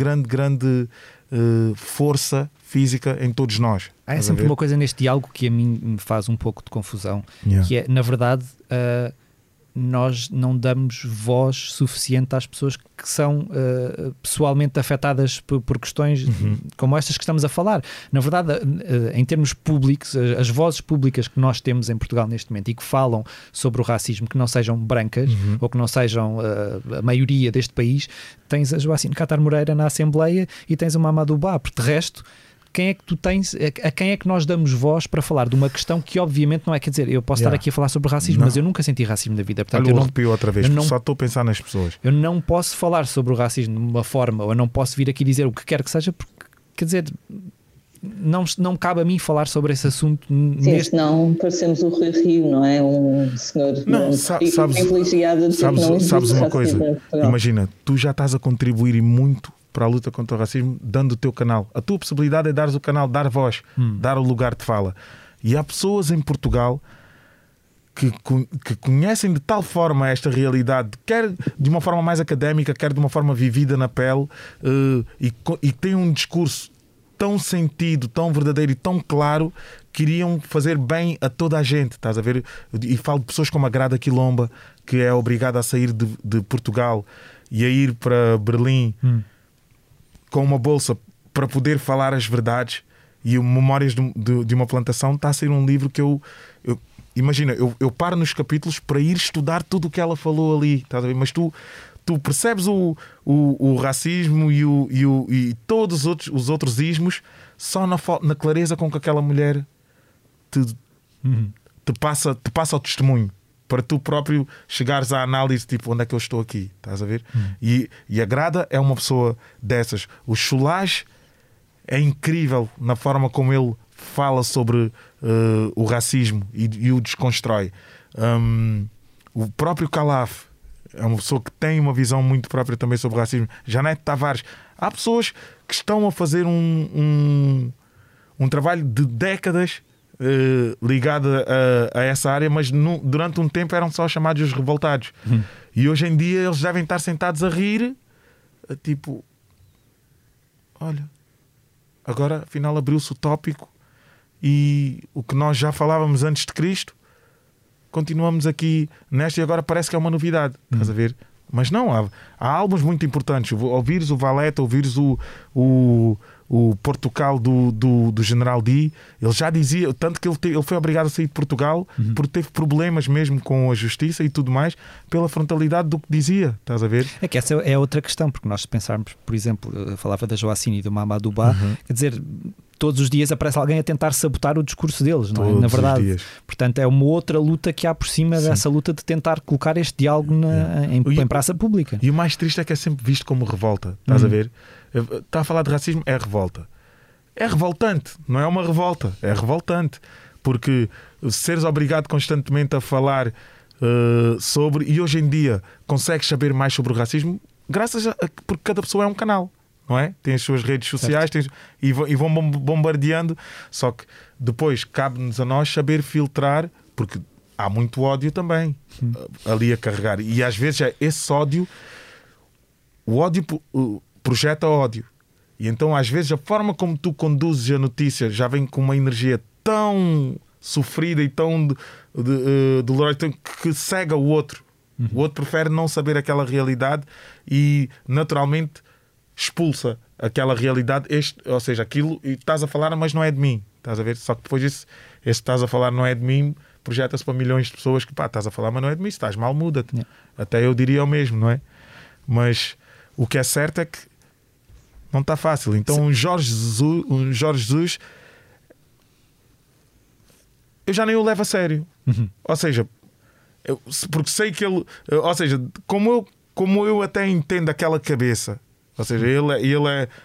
força física em todos nós. Há sempre uma coisa neste diálogo que a mim me faz um pouco de confusão, que é, na verdade, nós não damos voz suficiente às pessoas que são pessoalmente afetadas por questões como estas que estamos a falar. Na verdade, em termos públicos, as vozes públicas que nós temos em Portugal neste momento e que falam sobre o racismo, que não sejam brancas ou que não sejam a maioria deste país, tens a Joacine Catar Moreira na Assembleia e tens a Mamadou Ba. Porque de resto, quem é que tu tens, a quem é que nós damos voz para falar de uma questão que obviamente não é, quer dizer, eu posso estar aqui a falar sobre racismo, mas eu nunca senti racismo na vida. Portanto, eu não arrepio outra vez, só estou a pensar nas pessoas. Eu não posso falar sobre o racismo de uma forma, ou eu não posso vir aqui dizer o que quer que seja, porque, quer dizer, não cabe a mim falar sobre esse assunto. Sim, senão parecemos o Rui Rio, não é? Um senhor privilegiado de sabes uma coisa, imagina, tu já estás a contribuir muito para a luta contra o racismo, dando o teu canal. A tua possibilidade é dares o canal, dar voz, dar o lugar de fala. E há pessoas em Portugal que conhecem de tal forma esta realidade, quer de uma forma mais académica, quer de uma forma vivida na pele, e têm um discurso tão sentido, tão verdadeiro e tão claro, queriam fazer bem a toda a gente, estás a ver? E falo de pessoas como a Grada Quilomba, que é obrigada a sair de Portugal e a ir para Berlim com uma bolsa para poder falar as verdades. E o Memórias de uma Plantação está a ser um livro que imagina, eu paro nos capítulos para ir estudar tudo o que ela falou ali, estás a ver? Mas tu percebes o racismo e todos os outros ismos só na clareza com que aquela mulher te passa o testemunho, para tu próprio chegares à análise, tipo, onde é que eu estou aqui, estás a ver? E a Grada é uma pessoa dessas. O Cholage é incrível na forma como ele fala sobre o racismo e o desconstrói. O próprio Calaf é uma pessoa que tem uma visão muito própria também sobre o racismo. Janete Tavares. Há pessoas que estão a fazer um trabalho de décadas ligado a essa área, mas durante um tempo eram só chamados os revoltados. E hoje em dia eles devem estar sentados a rir, tipo, olha, agora afinal abriu-se o tópico e o que nós já falávamos antes de Cristo, continuamos aqui nesta e agora parece que é uma novidade. Estás a ver? Mas não, há álbuns muito importantes. Ouvires o Valete, ouvires o Portugal do General D, ele já dizia, tanto que ele foi obrigado a sair de Portugal porque teve problemas mesmo com a justiça e tudo mais, pela frontalidade do que dizia. Estás a ver? É que essa é outra questão, porque nós pensarmos, por exemplo, eu falava da Joacine e do Mamadou Ba, quer dizer, todos os dias aparece alguém a tentar sabotar o discurso deles, não é? Na verdade. Portanto, é uma outra luta que há por cima dessa luta de tentar colocar este diálogo em praça pública. E o mais triste é que é sempre visto como revolta. Estás a ver? Está a falar de racismo, é revolta. É revoltante, não é uma revolta, é revoltante. Porque seres obrigado constantemente a falar sobre, e hoje em dia consegues saber mais sobre o racismo porque cada pessoa é um canal. Não é? Tem as suas redes sociais e vão bombardeando. Só que depois cabe-nos a nós saber filtrar, porque há muito ódio também ali a carregar. E às vezes é esse ódio, o ódio projeta ódio. E então às vezes a forma como tu conduzes a notícia já vem com uma energia tão sofrida e tão dolorosa que cega o outro. O outro prefere não saber aquela realidade e naturalmente expulsa aquela realidade, ou seja, aquilo e estás a falar, mas não é de mim, estás a ver? Só que depois esse estás a falar não é de mim, projeta-se para milhões de pessoas que estás a falar, mas não é de mim, se estás mal, muda-te. Até eu diria o mesmo, não é? Mas o que é certo é que não está fácil. Então o Jorge Jesus eu já nem o levo a sério. Ou seja, porque sei que ele, ou seja, como eu até entendo aquela cabeça. Ou seja, ele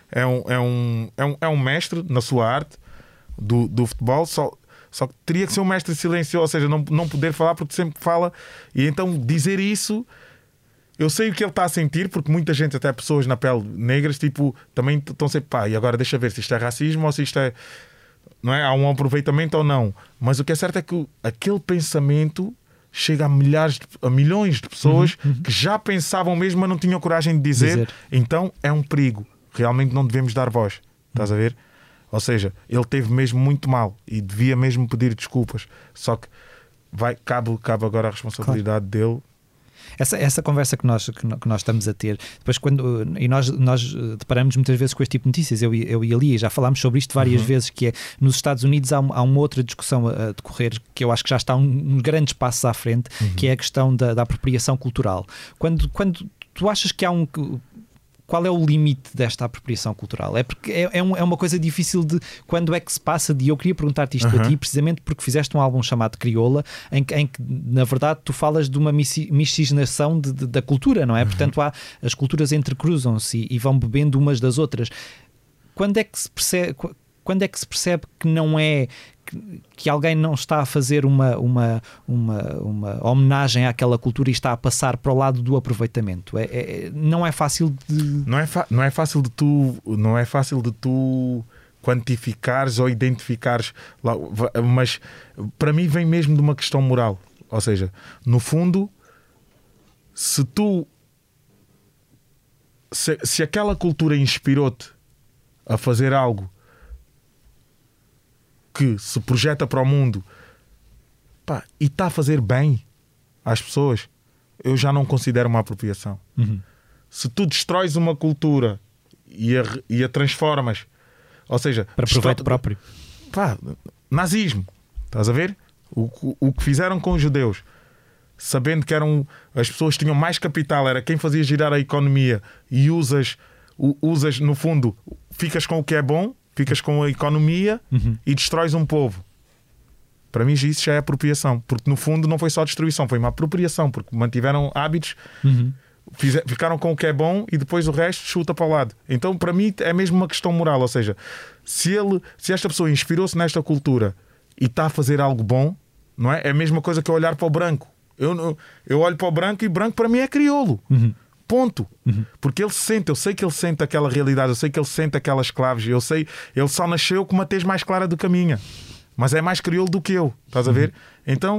é um mestre na sua arte do futebol, só que teria que ser um mestre silencioso, ou seja, não poder falar porque sempre fala. E então dizer isso, eu sei o que ele está a sentir, porque muita gente, até pessoas na pele negras, tipo, também estão sempre, pá, e agora deixa ver se isto é racismo ou se isto é, não é? Há um aproveitamento ou não. Mas o que é certo é que aquele pensamento chega a milhões de pessoas que já pensavam mesmo, mas não tinham coragem de dizer. Então é um perigo. Realmente não devemos dar voz. Estás a ver? Ou seja, ele teve mesmo muito mal e devia mesmo pedir desculpas. Só que cabe agora a responsabilidade dele. Essa conversa que nós estamos a ter, depois e nós deparamos muitas vezes com este tipo de notícias, eu e a Lia já falámos sobre isto várias vezes, que é, nos Estados Unidos há uma outra discussão a decorrer, que eu acho que já está uns grandes passos à frente, que é a questão da apropriação cultural. Quando tu achas que há qual é o limite desta apropriação cultural? É porque é uma coisa difícil de quando é que se passa de... Eu queria perguntar-te isto a ti, precisamente porque fizeste um álbum chamado Crioula, em que na verdade tu falas de uma miscigenação da cultura, não é? Portanto, as culturas entrecruzam-se e vão bebendo umas das outras. Quando é que se percebe que não é... que alguém não está a fazer uma homenagem àquela cultura e está a passar para o lado do aproveitamento? Não é fácil de... Não é fácil de tu quantificares ou identificares, mas para mim vem mesmo de uma questão moral. Ou seja, no fundo, se aquela cultura inspirou-te a fazer algo que se projeta para o mundo, pá, e está a fazer bem às pessoas, eu já não considero uma apropriação. Se tu destróis uma cultura e a transformas, ou seja, Para proveito próprio. pá, nazismo, estás a ver? O que fizeram com os judeus, sabendo que as pessoas tinham mais capital, era quem fazia girar a economia, e usas no fundo, ficas com o que é bom, ficas com a economia e destróis um povo. Para mim isso já é apropriação, porque no fundo não foi só destruição, foi uma apropriação, porque mantiveram hábitos, ficaram com o que é bom e depois o resto chuta para o lado. Então para mim é mesmo uma questão moral, ou seja, se esta pessoa inspirou-se nesta cultura e está a fazer algo bom, não é? É a mesma coisa que eu olhar para o branco. Eu olho para o branco e branco para mim é crioulo. Ponto. Porque eu sei que ele sente aquela realidade, eu sei que ele sente aquelas claves, eu sei, ele só nasceu com uma tez mais clara do que a minha, mas é mais crioulo do que eu, estás a ver? Então,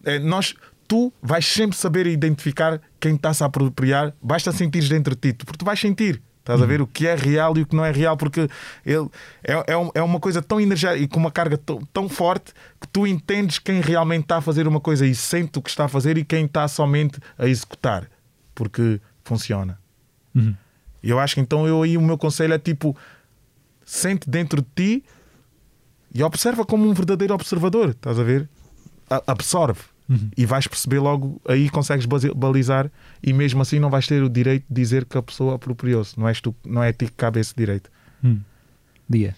tu vais sempre saber identificar quem está-se a apropriar, basta sentires dentro de ti, porque tu vais sentir, estás a ver o que é real e o que não é real, porque ele é uma coisa tão energética e com uma carga tão forte que tu entendes quem realmente está a fazer uma coisa e sente o que está a fazer e quem está somente a executar, porque funciona. E eu acho que então o meu conselho é tipo, sente dentro de ti e observa como um verdadeiro observador, estás a ver? Absorve. E vais perceber logo, aí consegues balizar, e mesmo assim não vais ter o direito de dizer que a pessoa apropriou-se. Não é a ti que cabe esse direito. Dia.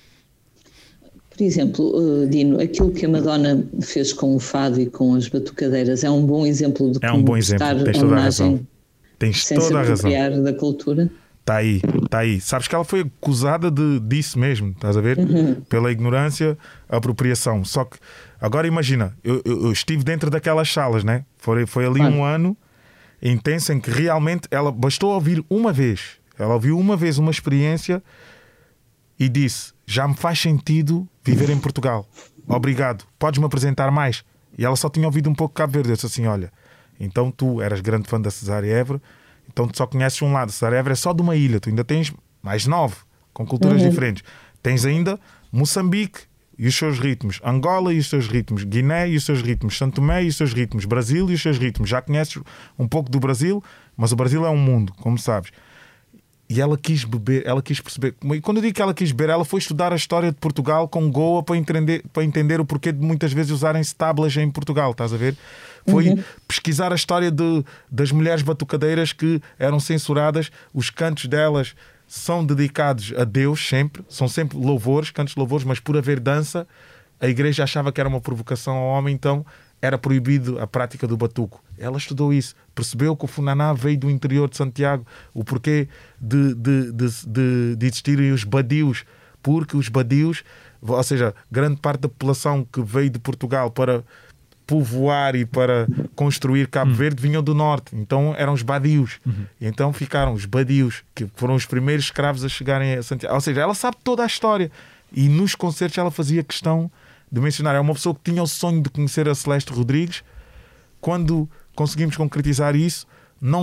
Por exemplo, Dino, aquilo que a Madonna fez com o fado e com as batucadeiras é um bom exemplo de como prestar homenagem sem se apropriar da cultura. Está aí. Sabes que ela foi acusada disso mesmo, estás a ver? Pela ignorância, apropriação. Só que, agora imagina, eu estive dentro daquelas salas, né? Foi ali um ano intenso em que realmente ela bastou ouvir uma vez. Ela ouviu uma vez uma experiência e disse: já me faz sentido viver em Portugal. Obrigado. Podes-me apresentar mais? E ela só tinha ouvido um pouco Cabo Verde. Eu disse assim: olha, então tu eras grande fã da Cesária Évora, então tu só conheces um lado. Cesária Évora é só de uma ilha, tu ainda tens mais 9, com culturas diferentes. Tens ainda Moçambique e os seus ritmos, Angola e os seus ritmos, Guiné e os seus ritmos, Santo Tomé e os seus ritmos, Brasil e os seus ritmos. Já conheces um pouco do Brasil, mas o Brasil é um mundo, como sabes. E ela quis beber, ela quis perceber. E quando eu digo que ela quis beber, ela foi estudar a história de Portugal com Goa para entender o porquê de muitas vezes usarem tábuas em Portugal, estás a ver? Foi pesquisar a história das mulheres batucadeiras que eram censuradas. Os cantos delas são dedicados a Deus sempre, são sempre louvores, cantos de louvores, mas por haver dança, a igreja achava que era uma provocação ao homem, então era proibido a prática do batuco. Ela estudou isso, percebeu que o funaná veio do interior de Santiago, o porquê de existirem os badios, porque os badios, ou seja, grande parte da população que veio de Portugal para povoar e para construir Cabo Verde vinham do norte, então eram os badios. E então ficaram os badios, que foram os primeiros escravos a chegarem a Santiago. Ou seja, ela sabe toda a história, e nos concertos ela fazia questão de mencionar. É uma pessoa que tinha o sonho de conhecer a Celeste Rodrigues. Quando conseguimos concretizar isso, não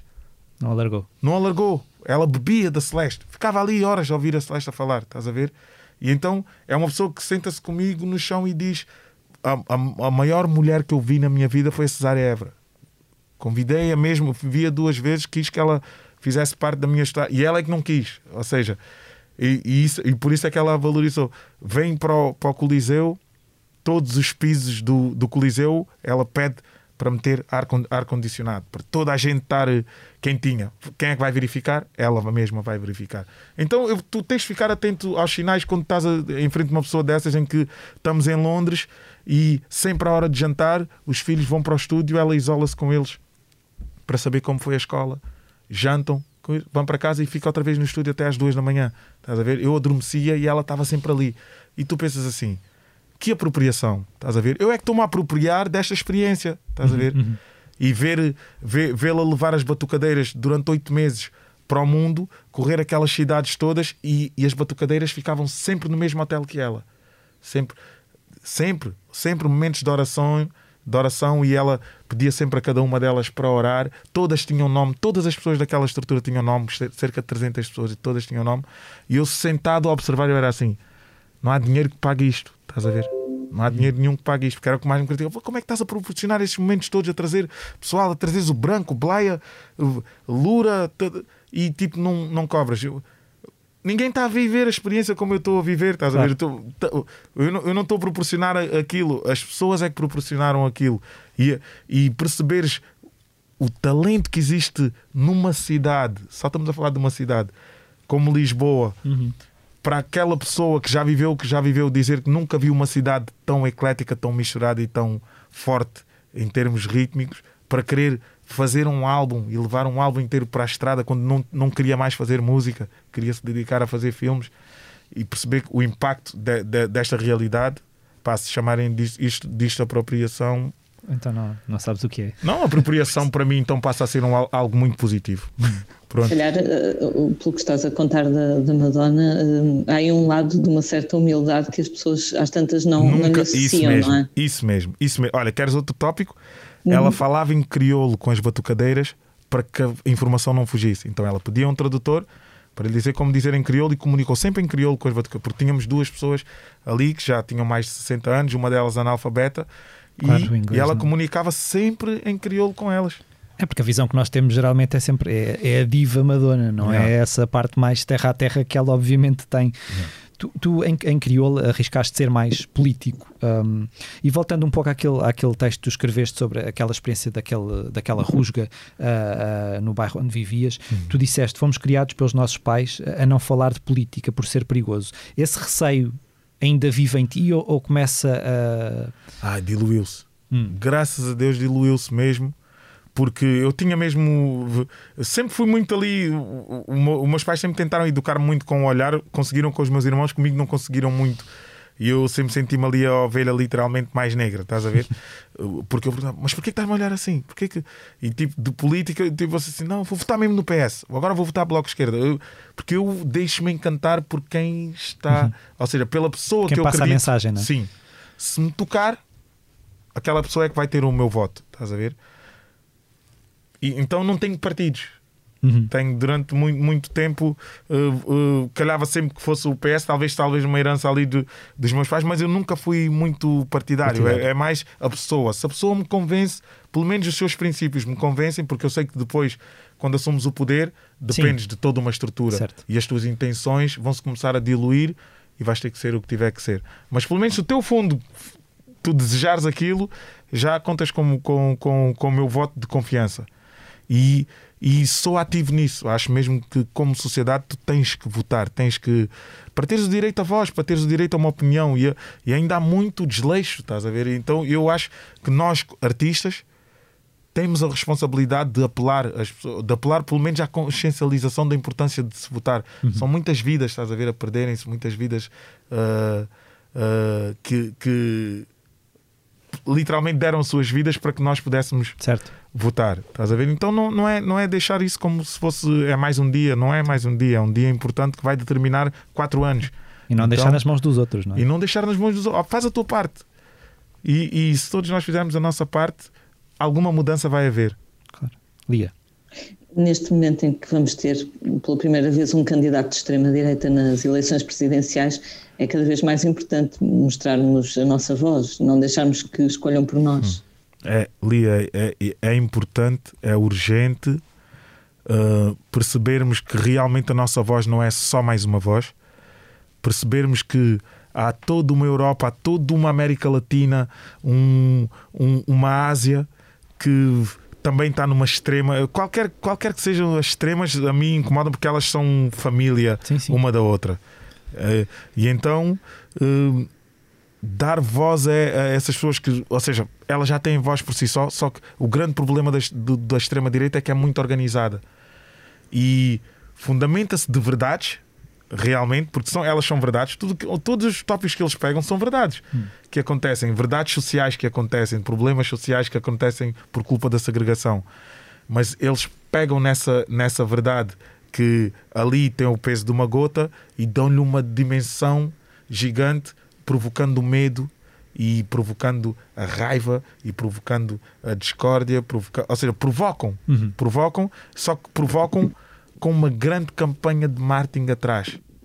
alargou. Ela bebia da Celeste, ficava ali horas a ouvir a Celeste a falar, estás a ver? E então é uma pessoa que senta-se comigo no chão e diz: a maior mulher que eu vi na minha vida foi a Cesária Évora. Convidei-a mesmo, via 2 vezes, quis que ela fizesse parte da minha história, e ela é que não quis. Ou seja, e por isso é que ela valorizou. Vem para o Coliseu, todos os pisos do Coliseu ela pede para meter ar-condicionado, para toda a gente estar quentinha. Quem é que vai verificar? Ela mesma vai verificar. Então tu tens de ficar atento aos sinais quando estás em frente a uma pessoa dessas, em que estamos em Londres e sempre à hora de jantar os filhos vão para o estúdio, ela isola-se com eles para saber como foi a escola, jantam, vão para casa e fica outra vez no estúdio até às 2 da manhã. Estás a ver? Eu adormecia e ela estava sempre ali. E tu pensas assim: que apropriação, estás a ver? Eu é que estou-me a apropriar desta experiência, estás a ver? E vê-la levar as batucadeiras durante 8 meses para o mundo, correr aquelas cidades todas, e as batucadeiras ficavam sempre no mesmo hotel que ela. Sempre momentos de oração, e ela pedia sempre a cada uma delas para orar. Todas tinham nome, todas as pessoas daquela estrutura tinham nome, cerca de 300 pessoas, e todas tinham nome. E eu, sentado a observar, eu era assim: não há dinheiro que pague isto, estás a ver? Não há dinheiro nenhum que pague isto, porque era o que mais me criticava. Como é que estás a proporcionar estes momentos todos, a trazer pessoal, a trazeres o Branco, o Blaia, o Lura, e tipo, não cobras? Ninguém está a viver a experiência como eu estou a viver, estás a ver? Eu não estou a proporcionar aquilo, as pessoas é que proporcionaram aquilo. E perceberes o talento que existe numa cidade, só estamos a falar de uma cidade como Lisboa, para aquela pessoa que já viveu, dizer que nunca viu uma cidade tão eclética, tão misturada e tão forte em termos rítmicos, para querer fazer um álbum e levar um álbum inteiro para a estrada quando não queria mais fazer música, queria se dedicar a fazer filmes, e perceber o impacto desta realidade, para se chamarem disto apropriação. Então não sabes o que é. Não, a apropriação para mim então passa a ser algo muito positivo. Pronto. Se calhar, pelo que estás a contar da Madonna, há aí um lado de uma certa humildade que as pessoas às tantas não lhe associam, mesmo, não é? Isso mesmo. Olha, queres outro tópico? Ela falava em crioulo com as batucadeiras para que a informação não fugisse. Então ela pedia um tradutor para lhe dizer como dizer em crioulo, e comunicou sempre em crioulo com as batucadeiras, porque tínhamos duas pessoas ali que já tinham mais de 60 anos, uma delas analfabeta, claro, e ela comunicava sempre em crioulo com elas. É porque a visão que nós temos geralmente é sempre é a diva Madonna, não é essa parte mais terra a terra que ela obviamente tem. Tu em crioulo arriscaste ser mais político, e voltando um pouco àquele texto que tu escreveste sobre aquela experiência daquela rusga no bairro onde vivias, tu disseste: fomos criados pelos nossos pais a não falar de política por ser perigoso. Esse receio ainda vive em ti ou começa a... diluiu-se. Graças a Deus diluiu-se mesmo, porque eu tinha mesmo... Sempre fui muito ali... Os meus pais sempre tentaram educar-me muito com o olhar, conseguiram com os meus irmãos, comigo não conseguiram muito. E eu sempre senti-me ali a ovelha literalmente mais negra, estás a ver? Porque eu perguntava: mas porquê que estás-me a olhar assim? Porquê que... E tipo, de política, tipo assim, não, vou votar mesmo no PS, agora vou votar Bloco Esquerda. Porque eu deixo-me encantar por quem está... Ou seja, pela pessoa quem que eu passa acredito. A mensagem, não é? Sim. Se me tocar, aquela pessoa é que vai ter o meu voto, estás a ver? E então não tenho partidos. Tenho durante muito tempo, calhava sempre que fosse o PS, talvez uma herança ali dos meus pais, mas eu nunca fui muito partidário. É mais a pessoa. Se a pessoa me convence, pelo menos os seus princípios me convencem, porque eu sei que depois, quando assumes o poder, dependes de toda uma estrutura. Certo. E as tuas intenções vão-se começar a diluir e vais ter que ser o que tiver que ser. Mas pelo menos o teu fundo, tu desejares aquilo, já contas com o meu voto de confiança. E sou ativo nisso. Acho mesmo que, como sociedade, tu tens que votar, para teres o direito à voz, para teres o direito a uma opinião, e ainda há muito desleixo, estás a ver? Então eu acho que nós, artistas, temos a responsabilidade de apelar pelo menos à consciencialização da importância de se votar. São muitas vidas, estás a ver, a perderem-se, muitas vidas que literalmente deram suas vidas para que nós pudéssemos votar, estás a ver? Então não é deixar isso como se fosse mais um dia, não é mais um dia, é um dia importante que vai determinar 4 anos. E não deixar nas mãos dos outros, não é? E não deixar nas mãos dos outros. Faz a tua parte. E se todos nós fizermos a nossa parte, alguma mudança vai haver. Claro. Lia. Neste momento em que vamos ter pela primeira vez um candidato de extrema-direita nas eleições presidenciais, é cada vez mais importante mostrarmos a nossa voz, não deixarmos que escolham por nós. Lia, é importante, é urgente percebermos que realmente a nossa voz não é só mais uma voz, percebermos que há toda uma Europa, há toda uma América Latina, uma Ásia que também está numa extrema. Qualquer que sejam as extremas, a mim incomodam porque elas são família uma da outra. E então dar voz a essas pessoas que, ou seja, elas já têm voz por si só que o grande problema da extrema-direita é que é muito organizada e fundamenta-se de verdades, realmente, porque elas são verdades. Todos os tópicos que eles pegam são verdades que acontecem, verdades sociais que acontecem, problemas sociais que acontecem por culpa da segregação. Mas eles pegam nessa verdade que ali tem o peso de uma gota e dão-lhe uma dimensão gigante, provocando medo e provocando a raiva e provocando a discórdia, ou seja, provocam, só que provocam com uma grande campanha de marketing atrás.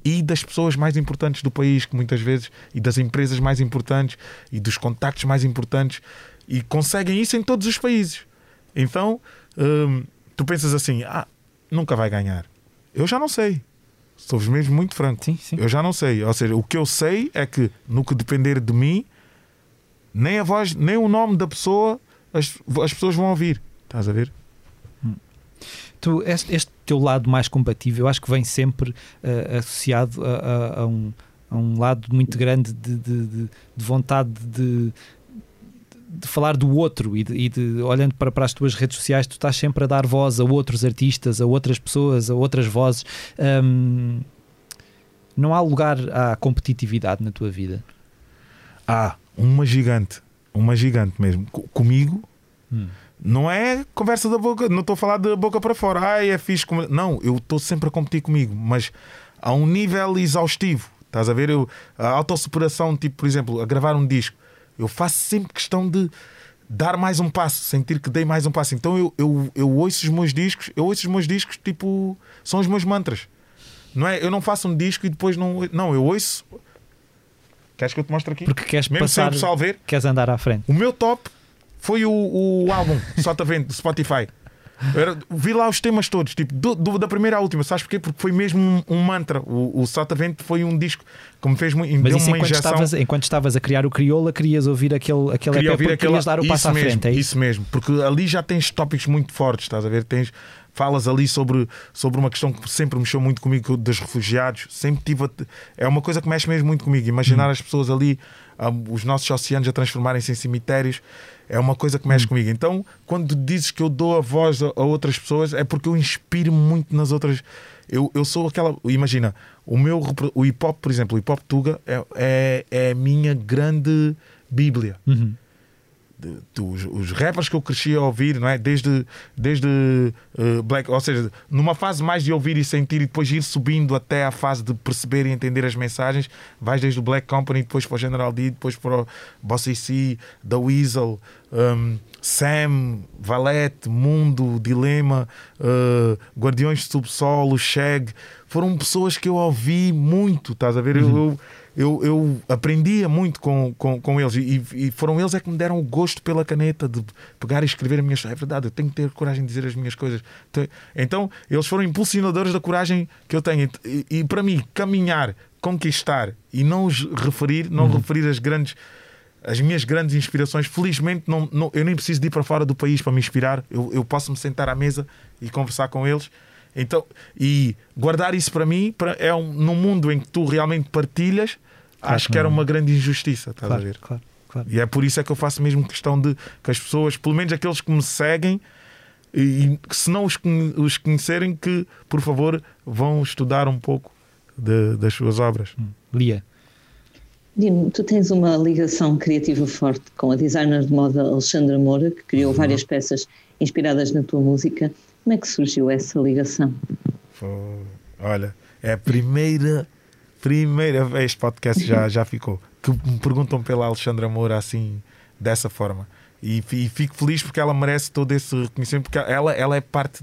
e das pessoas mais importantes do país, que muitas vezes, e das empresas mais importantes e dos contactos mais importantes, e conseguem isso em todos os países. Então tu pensas assim, nunca vai ganhar. Eu já não sei, sou-vos mesmo muito franco. Sim, sim. Eu já não sei, ou seja, o que eu sei é que no que depender de mim, nem a voz, nem o nome da pessoa as pessoas vão ouvir. Estás a ver? Tu, este teu lado mais combativo, eu acho que vem sempre associado a um lado muito grande de vontade de falar do outro e de olhando para as tuas redes sociais, tu estás sempre a dar voz a outros artistas, a outras pessoas, a outras vozes. Não há lugar à competitividade na tua vida? Uma gigante mesmo. Comigo, não é conversa da boca, não estou a falar da boca para fora. É fixe. Não, eu estou sempre a competir comigo, mas a um nível exaustivo. Estás a ver? A autossuperação, tipo, por exemplo, a gravar um disco, eu faço sempre questão de dar mais um passo, sentir que dei mais um passo. Então eu ouço os meus discos, tipo, são os meus mantras. Não é? Eu não faço um disco e depois não, eu ouço. Queres que eu te mostre aqui? Porque queres mesmo passar, sem o pessoal ver. Queres andar à frente. O meu top foi o álbum Só-Te Vendo, do Spotify. Vi lá os temas todos, tipo, da primeira à última. Sabes porquê? Porque foi mesmo um mantra. O Só-Te Vendo foi um disco que me fez muito. Mas isso enquanto estavas a criar o Crioula, querias ouvir aquele EP porque querias dar o passo à frente, é isso? Isso mesmo, porque ali já tens tópicos muito fortes, estás a ver? Falas ali sobre uma questão que sempre mexeu muito comigo, dos refugiados. Sempre tive é uma coisa que mexe mesmo muito comigo. Imaginar as pessoas ali, os nossos oceanos a transformarem-se em cemitérios, é uma coisa que mexe comigo. Então, quando dizes que eu dou a voz a outras pessoas, é porque eu inspiro muito nas outras. Eu sou aquela. Imagina, o hip hop, por exemplo, o hip hop Tuga é a minha grande Bíblia. Os rappers que eu cresci a ouvir, não é? Desde Black, ou seja, numa fase mais de ouvir e sentir e depois ir subindo até a fase de perceber e entender as mensagens, vais desde o Black Company, depois para o General D, depois para o Bossy C, The Weasel, Sam, Valete, Mundo, Dilema, Guardiões de Subsolo, Shag. Foram pessoas que eu ouvi muito, estás a ver? Eu aprendia muito com eles e foram eles é que me deram o gosto pela caneta de pegar e escrever a minha história. É verdade, eu tenho que ter coragem de dizer as minhas coisas. Então eles foram impulsionadores da coragem que eu tenho. E para mim, caminhar, conquistar e não os referir, referir as minhas grandes inspirações, felizmente eu nem preciso de ir para fora do país para me inspirar. Eu posso me sentar à mesa e conversar com eles. Então, e guardar isso para mim num mundo em que tu realmente partilhas, acho que era uma grande injustiça, estás a ver? Claro. E é por isso é que eu faço mesmo questão de que as pessoas, pelo menos aqueles que me seguem, e se não os conhecerem, que por favor vão estudar um pouco das suas obras. Lia, Dino, tu tens uma ligação criativa forte com a designer de moda Alexandra Moura, que criou várias peças inspiradas na tua música. Como é que surgiu essa ligação? Olha, é a primeira vez que este podcast já ficou, que me perguntam pela Alexandra Moura assim, dessa forma. E fico feliz porque ela merece todo esse reconhecimento, porque ela é parte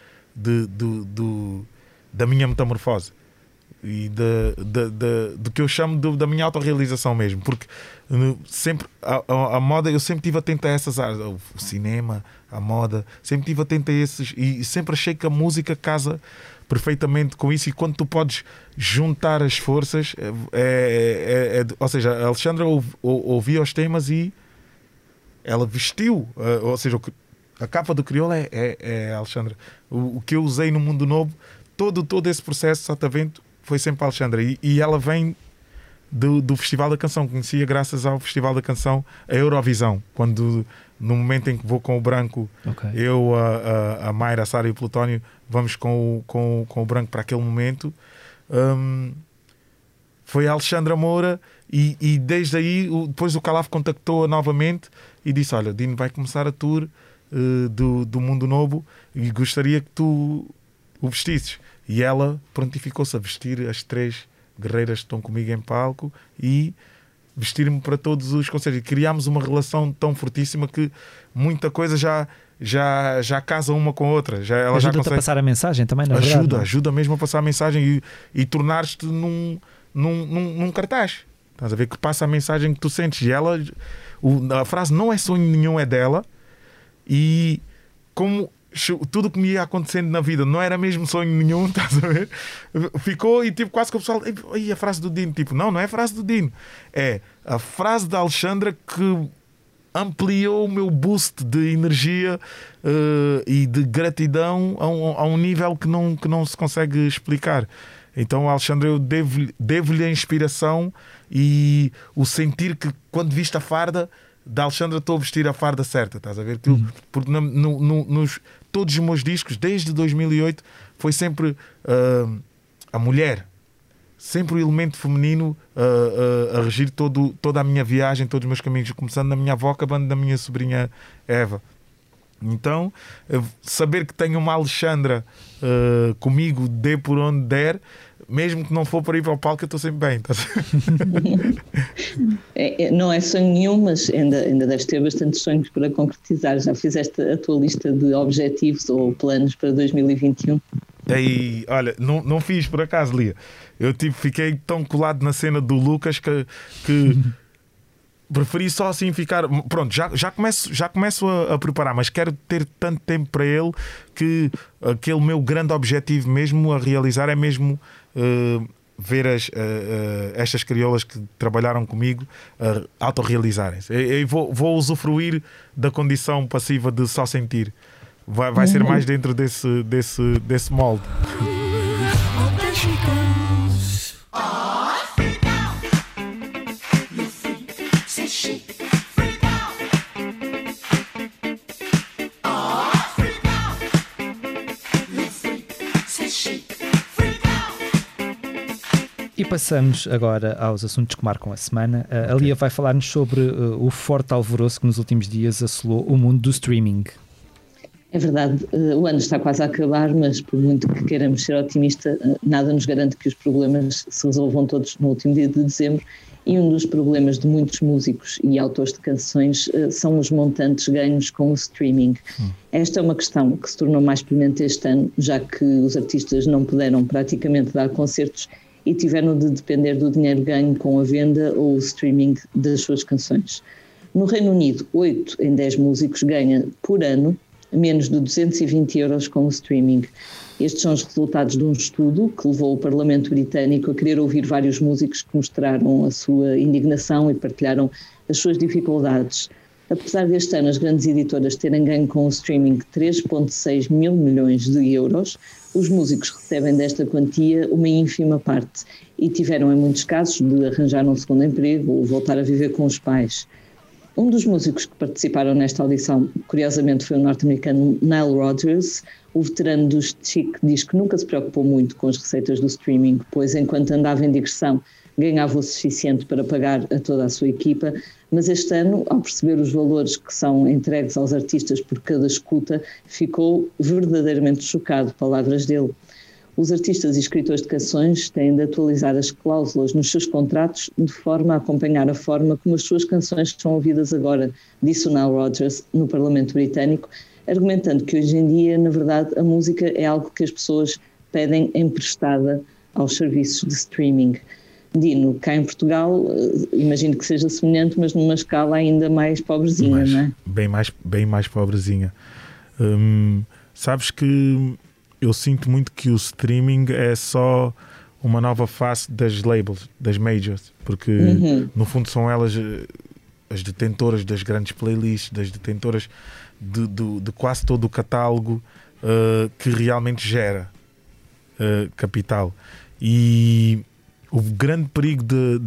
da minha metamorfose e do que eu chamo da minha autorrealização mesmo, porque sempre a moda, eu sempre estive atento a essas áreas, o cinema, a moda, sempre estive atento a esses e sempre achei que a música casa perfeitamente com isso. E quando tu podes juntar as forças, ou seja, a Alexandra ouvia os temas e ela vestiu, ou seja, a capa do Crioula é a Alexandra. O que eu usei no Mundo Novo, todo esse processo, Só-Te Vendo, foi sempre a Alexandra. E ela vem do Festival da Canção. Conhecia graças ao Festival da Canção a Eurovisão, quando no momento em que vou com o Branco, eu, a Mayra, a Sara e o Plutónio, vamos com o Branco para aquele momento. Foi a Alexandra Moura e desde aí depois o Calaf contactou-a novamente e disse: olha, Dino, vai começar a tour do Mundo Novo e gostaria que tu o vestisses. E ela prontificou-se a vestir as 3 guerreiras que estão comigo em palco e vestir-me para todos os concertos. E criámos uma relação tão fortíssima que muita coisa já casa uma com a outra. Ela ajuda-te já consegue... a passar a mensagem também, na verdade. Ajuda mesmo a passar a mensagem e tornar-te num cartaz. Estás a ver? Que passa a mensagem que tu sentes. E ela, a frase não é sonho nenhum, é dela. E como tudo que me ia acontecendo na vida não era mesmo sonho nenhum, estás a ver? Ficou e tipo quase que o pessoal, a frase do Dino, tipo, não é a frase do Dino, é a frase da Alexandra que ampliou o meu boost de energia e de gratidão a um nível que não se consegue explicar. Então, Alexandra, eu devo-lhe a inspiração e o sentir que quando viste a farda da Alexandra, estou a vestir a farda certa, estás a ver? Porque todos os meus discos, desde 2008, foi sempre a mulher, sempre o elemento feminino a regir toda a minha viagem, todos os meus caminhos, começando na minha avó, acabando na minha sobrinha Eva. Então, saber que tenho uma Alexandra comigo, dê por onde der, mesmo que não for para ir para o palco, eu estou sempre bem. Tá? Não é sonho nenhum, mas ainda deves ter bastantes sonhos para concretizar. Já fizeste a tua lista de objetivos ou planos para 2021? E, olha, não fiz por acaso, Lia. Eu fiquei tão colado na cena do Lucas que preferi só assim ficar. Pronto, já começo a preparar, mas quero ter tanto tempo para ele que aquele meu grande objetivo mesmo a realizar é mesmo ver estas crioulas que trabalharam comigo autorrealizarem-se. Eu vou usufruir da condição passiva de só sentir. Vai ser mais dentro desse molde. E passamos agora aos assuntos que marcam a semana. A Lia vai falar-nos sobre o forte alvoroço que nos últimos dias assolou o mundo do streaming. É verdade, o ano está quase a acabar, mas por muito que queiramos ser otimistas, nada nos garante que os problemas se resolvam todos no último dia de dezembro. E um dos problemas de muitos músicos e autores de canções são os montantes ganhos com o streaming. Esta é uma questão que se tornou mais premente este ano, já que os artistas não puderam praticamente dar concertos e tiveram de depender do dinheiro ganho com a venda ou o streaming das suas canções. No Reino Unido, 8 em 10 músicos ganham por ano menos de 220 euros com o streaming. Estes são os resultados de um estudo que levou o Parlamento Britânico a querer ouvir vários músicos que mostraram a sua indignação e partilharam as suas dificuldades. Apesar deste ano as grandes editoras terem ganho com o streaming 3,6 mil milhões de euros, os músicos recebem desta quantia uma ínfima parte e tiveram, em muitos casos, de arranjar um segundo emprego ou voltar a viver com os pais. Um dos músicos que participaram nesta audição, curiosamente, foi o norte-americano Nile Rodgers. O veterano dos Chic diz que nunca se preocupou muito com as receitas do streaming, pois enquanto andava em digressão ganhava o suficiente para pagar a toda a sua equipa, mas este ano, ao perceber os valores que são entregues aos artistas por cada escuta, ficou verdadeiramente chocado, palavras dele. Os artistas e escritores de canções têm de atualizar as cláusulas nos seus contratos de forma a acompanhar a forma como as suas canções são ouvidas agora, disse o Nile Rodgers no Parlamento Britânico, argumentando que hoje em dia, na verdade, a música é algo que as pessoas pedem emprestada aos serviços de streaming. Dino, cá em Portugal, imagino que seja semelhante, mas numa escala ainda mais pobrezinha, não é? Bem mais pobrezinha. Sabes que eu sinto muito que o streaming é só uma nova face das labels, das majors, porque no fundo são elas as detentoras das grandes playlists, das detentoras de quase todo o catálogo que realmente gera capital. E o grande perigo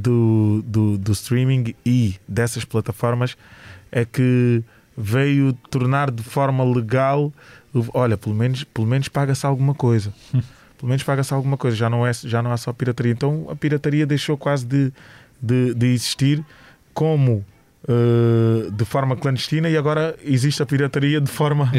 do streaming e dessas plataformas é que veio tornar de forma legal, olha, pelo menos paga-se alguma coisa. Pelo menos paga-se alguma coisa, já não é só pirataria. Então a pirataria deixou quase de existir como de forma clandestina, e agora existe a pirataria de forma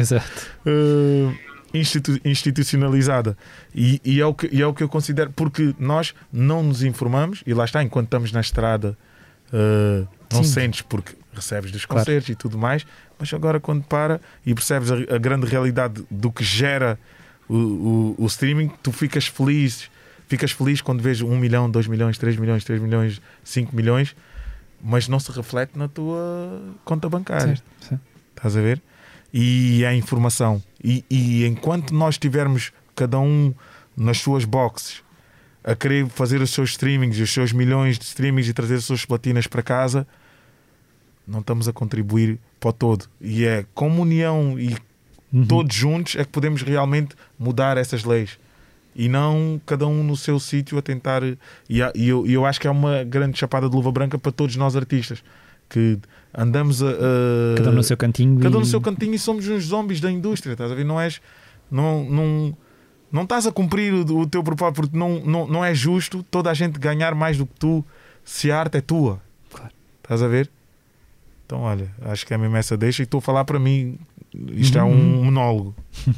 institucionalizada. E é o que eu considero, porque nós não nos informamos, e lá está, enquanto estamos na estrada não sentes, porque recebes dos concertos e tudo mais, Mas agora quando para e percebes a grande realidade do que gera o streaming, tu ficas feliz quando vês 1 milhão, 2 milhões, 3 milhões, 3 milhões, 5 milhões, mas não se reflete na tua conta bancária. Certo. Estás a ver? E a informação. E enquanto nós tivermos cada um nas suas boxes a querer fazer os seus streamings, os seus milhões de streamings e trazer as suas platinas para casa, não estamos a contribuir para o todo. E é comunhão e todos juntos é que podemos realmente mudar essas leis. E não cada um no seu sítio a tentar. E eu acho que é uma grande chapada de luva branca para todos nós artistas, que andamos a cada um no seu cantinho. Cada um no seu cantinho e somos uns zombies da indústria, estás a ver? Não estás a cumprir o teu propósito, porque não é justo toda a gente ganhar mais do que tu se a arte é tua. Claro. Estás a ver? Então, olha, acho que é mesmo essa deixa e estou a falar para mim. Isto é um monólogo.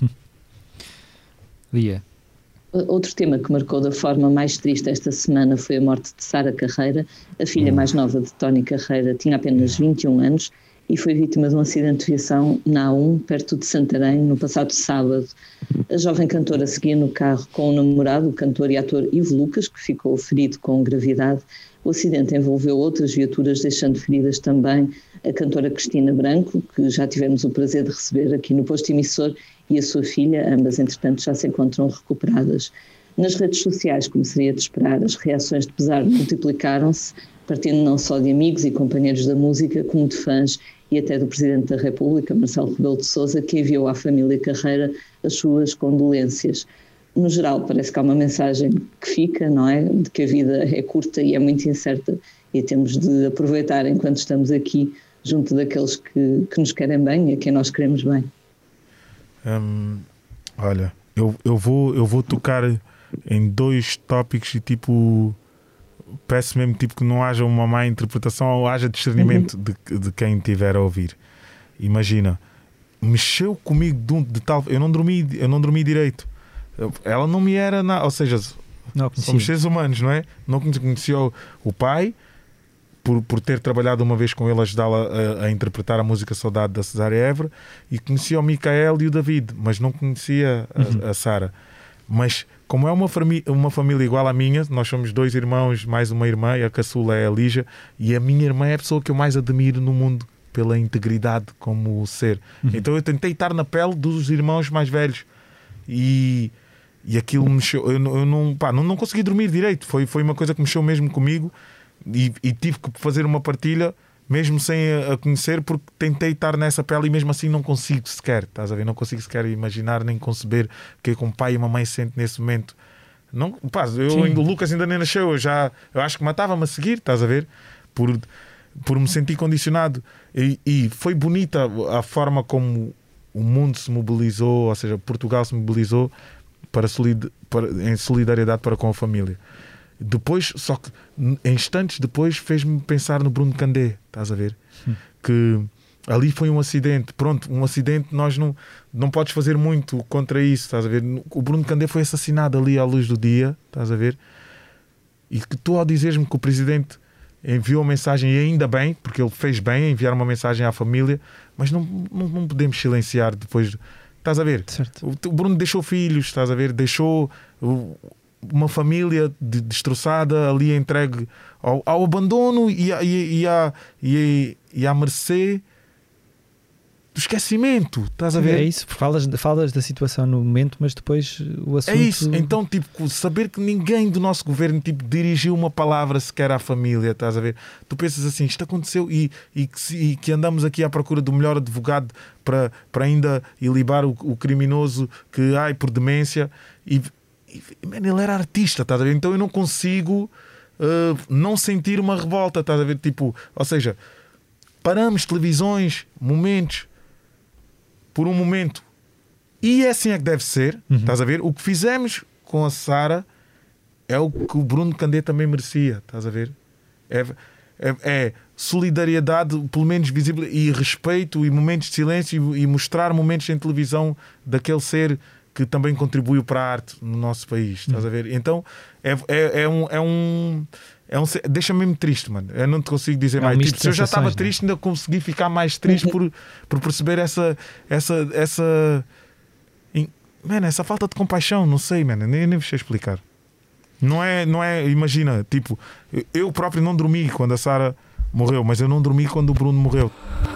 Lia. Outro tema que marcou da forma mais triste esta semana foi a morte de Sara Carreira, a filha mais nova de Tony Carreira. Tinha apenas 21 anos e foi vítima de um acidente de viação na A1, perto de Santarém, no passado sábado. A jovem cantora seguia no carro com o namorado, o cantor e ator Ivo Lucas, que ficou ferido com gravidade. O acidente envolveu outras viaturas, deixando feridas também a cantora Cristina Branco, que já tivemos o prazer de receber aqui no posto emissor, e a sua filha. Ambas, entretanto, já se encontram recuperadas. Nas redes sociais, como seria de esperar, as reações de pesar multiplicaram-se, partindo não só de amigos e companheiros da música, como de fãs e até do Presidente da República, Marcelo Rebelo de Sousa, que enviou à família Carreira as suas condolências. No geral, parece que há uma mensagem que fica, não é? De que a vida é curta e é muito incerta e temos de aproveitar enquanto estamos aqui junto daqueles que nos querem bem e a quem nós queremos bem. Olha, eu vou tocar em 2 tópicos e peço mesmo que não haja uma má interpretação ou haja discernimento de quem estiver a ouvir. Imagina, mexeu comigo de tal. Eu não dormi direito. Ela não me era nada, ou seja, somos seres humanos, não é? Não conhecia o pai por ter trabalhado uma vez com ele, ajudá-la a interpretar a música Saudade da Cesária Évora, e conhecia o Micael e o David, mas não conhecia a Sara. Mas como é uma família igual à minha, nós somos 2 irmãos mais uma irmã, e a caçula é a Lígia, e a minha irmã é a pessoa que eu mais admiro no mundo pela integridade como ser. Então eu tentei estar na pele dos irmãos mais velhos e aquilo mexeu. Eu não consegui dormir direito. Foi uma coisa que mexeu mesmo comigo, e tive que fazer uma partilha mesmo sem a conhecer, porque tentei estar nessa pele e mesmo assim não consigo sequer, estás a ver? Não consigo sequer imaginar nem conceber o que um pai e uma mãe sentem nesse momento. Não, o Lucas ainda nem nasceu, eu acho que matava-me a seguir, estás a ver? Por me sentir condicionado. E foi bonita a forma como o mundo se mobilizou, ou seja, Portugal se mobilizou em solidariedade para com a família. Depois, só que instantes depois, fez-me pensar no Bruno Candé, estás a ver? Que ali foi um acidente. Pronto, um acidente, nós não podes fazer muito contra isso, estás a ver? O Bruno Candé foi assassinado ali à luz do dia, estás a ver? E que tu, ao dizeres-me que o Presidente enviou uma mensagem, e ainda bem, porque ele fez bem enviar uma mensagem à família, mas não podemos silenciar depois. Estás a ver? Certo. O Bruno deixou filhos, estás a ver? Deixou uma família destroçada ali, entregue ao abandono e à mercê do esquecimento, estás a ver? É isso, falas da situação no momento, mas depois o assunto... É isso, então saber que ninguém do nosso governo dirigiu uma palavra sequer à família, estás a ver? Tu pensas assim, isto aconteceu e que andamos aqui à procura do melhor advogado para ainda ilibar o criminoso que, por demência, ele era artista, estás a ver? Então eu não consigo não sentir uma revolta, estás a ver? Ou seja, paramos televisões, momentos, por um momento, e é assim é que deve ser, estás a ver? O que fizemos com a Sara é o que o Bruno Candé também merecia, estás a ver? É solidariedade, pelo menos visível, e respeito, e momentos de silêncio, e mostrar momentos em televisão daquele ser que também contribuiu para a arte no nosso país, estás a ver? Então deixa-me mesmo triste, mano. Eu não te consigo dizer mais. Tipo, se eu já estava triste, ainda consegui ficar mais triste por perceber essa falta de compaixão. Não sei, mano. Nem sei explicar. Não é, imagina, tipo, eu próprio não dormi quando a Sara morreu, mas eu não dormi quando o Bruno morreu.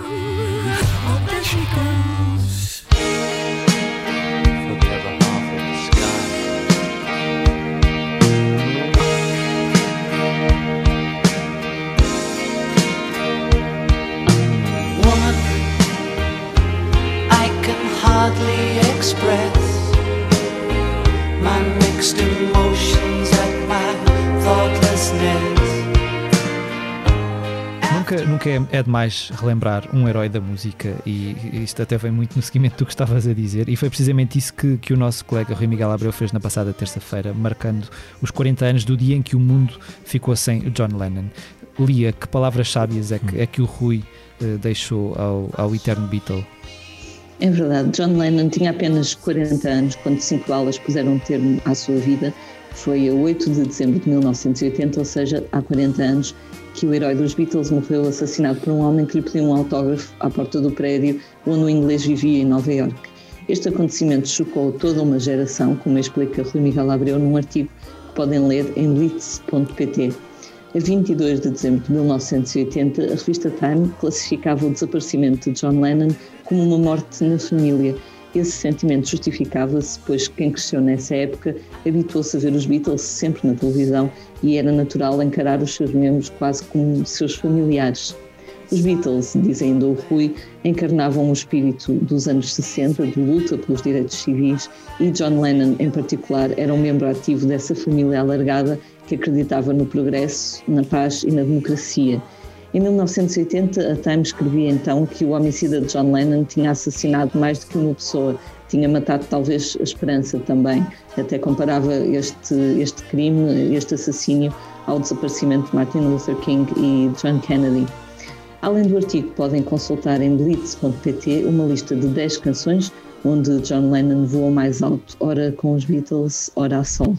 Hardly express my mixed emotions at my thoughtlessness. Nunca é demais relembrar um herói da música, e isto até vem muito no seguimento do que estavas a dizer, e foi precisamente isso que o nosso colega Rui Miguel Abreu fez na passada terça-feira, marcando os 40 anos do dia em que o mundo ficou sem o John Lennon. Lia, que palavras sábias é que o Rui deixou ao eterno Beatle? É verdade, John Lennon tinha apenas 40 anos quando 5 balas puseram termo à sua vida. Foi a 8 de dezembro de 1980, ou seja, há 40 anos, que o herói dos Beatles morreu assassinado por um homem que lhe pediu um autógrafo à porta do prédio onde o inglês vivia em Nova Iorque. Este acontecimento chocou toda uma geração, como explica Rui Miguel Abreu num artigo que podem ler em blitz.pt. A 22 de dezembro de 1980, a revista Time classificava o desaparecimento de John Lennon como uma morte na família. Esse sentimento justificava-se, pois quem cresceu nessa época habituou-se a ver os Beatles sempre na televisão e era natural encarar os seus membros quase como seus familiares. Os Beatles, diz ainda o Rui, encarnavam o espírito dos anos 60, de luta pelos direitos civis, e John Lennon, em particular, era um membro ativo dessa família alargada que acreditava no progresso, na paz e na democracia. Em 1980, a Time escrevia então que o homicida de John Lennon tinha assassinado mais do que uma pessoa, tinha matado talvez a esperança também. Até comparava este crime, este assassínio, ao desaparecimento de Martin Luther King e John Kennedy. Além do artigo, podem consultar em blitz.pt uma lista de 10 canções onde John Lennon voou mais alto, ora com os Beatles, ora a sol.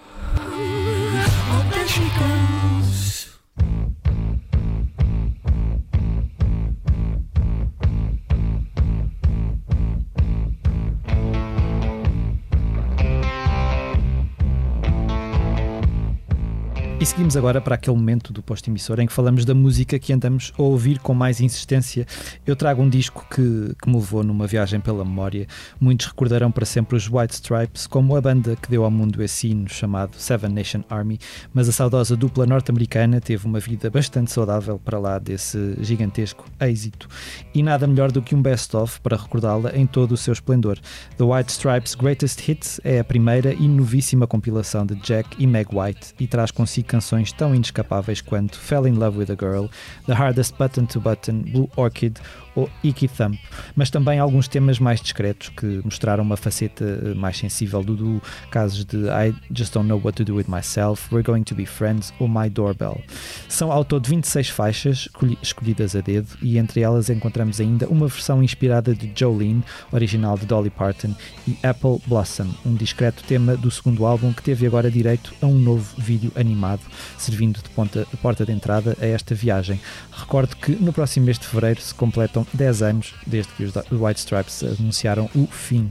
E seguimos agora para aquele momento do posto emissor em que falamos da música que andamos a ouvir com mais insistência. Eu trago um disco que me levou numa viagem pela memória. Muitos recordarão para sempre os White Stripes como a banda que deu ao mundo esse hino chamado Seven Nation Army, mas a saudosa dupla norte-americana teve uma vida bastante saudável para lá desse gigantesco êxito. E nada melhor do que um best-of para recordá-la em todo o seu esplendor. The White Stripes Greatest Hits é a primeira e novíssima compilação de Jack e Meg White e traz consigo canções tão inescapáveis quanto Fell in Love with a Girl, The Hardest Button to Button, Blue Orchid ou Icky Thump, mas também alguns temas mais discretos que mostraram uma faceta mais sensível do duo, casos de I Just Don't Know What to Do With Myself, We're Going to Be Friends ou My Doorbell. São ao todo 26 faixas escolhidas a dedo e entre elas encontramos ainda uma versão inspirada de Jolene, original de Dolly Parton, e Apple Blossom, um discreto tema do segundo álbum que teve agora direito a um novo vídeo animado, servindo de porta de entrada a esta viagem. Recordo que no próximo mês de fevereiro se completam 10 anos desde que os White Stripes anunciaram o fim.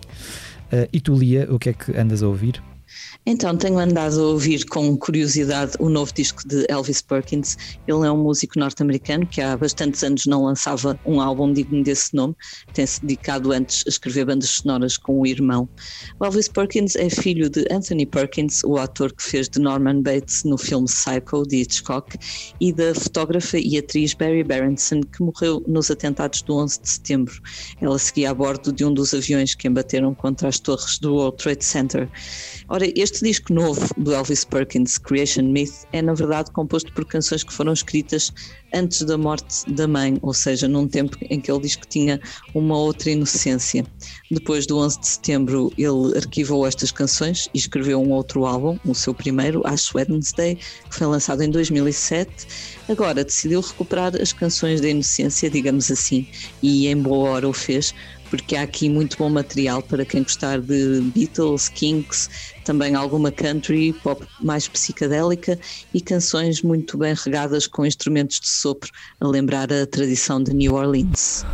E tu, Lia, o que é que andas a ouvir? Então, tenho andado a ouvir com curiosidade o novo disco de Elvis Perkins. Ele é um músico norte-americano que há bastantes anos não lançava um álbum digno desse nome. Tem-se dedicado antes a escrever bandas sonoras com o irmão. O Elvis Perkins é filho de Anthony Perkins, o ator que fez de Norman Bates no filme Psycho, de Hitchcock, e da fotógrafa e atriz Barry Berenson, que morreu nos atentados do 11 de setembro. Ela seguia a bordo de um dos aviões que embateram contra as torres do World Trade Center. Ora, este disco novo do Elvis Perkins, Creation Myth, é na verdade composto por canções que foram escritas antes da morte da mãe, ou seja, num tempo em que ele diz que tinha uma outra inocência. Depois do 11 de setembro ele arquivou estas canções e escreveu um outro álbum, o seu primeiro, Ash Wednesday, que foi lançado em 2007. Agora decidiu recuperar as canções da inocência, digamos assim, e em boa hora o fez, porque há aqui muito bom material para quem gostar de Beatles, Kinks, também alguma country, pop mais psicadélica e canções muito bem regadas com instrumentos de sopro, a lembrar a tradição de New Orleans.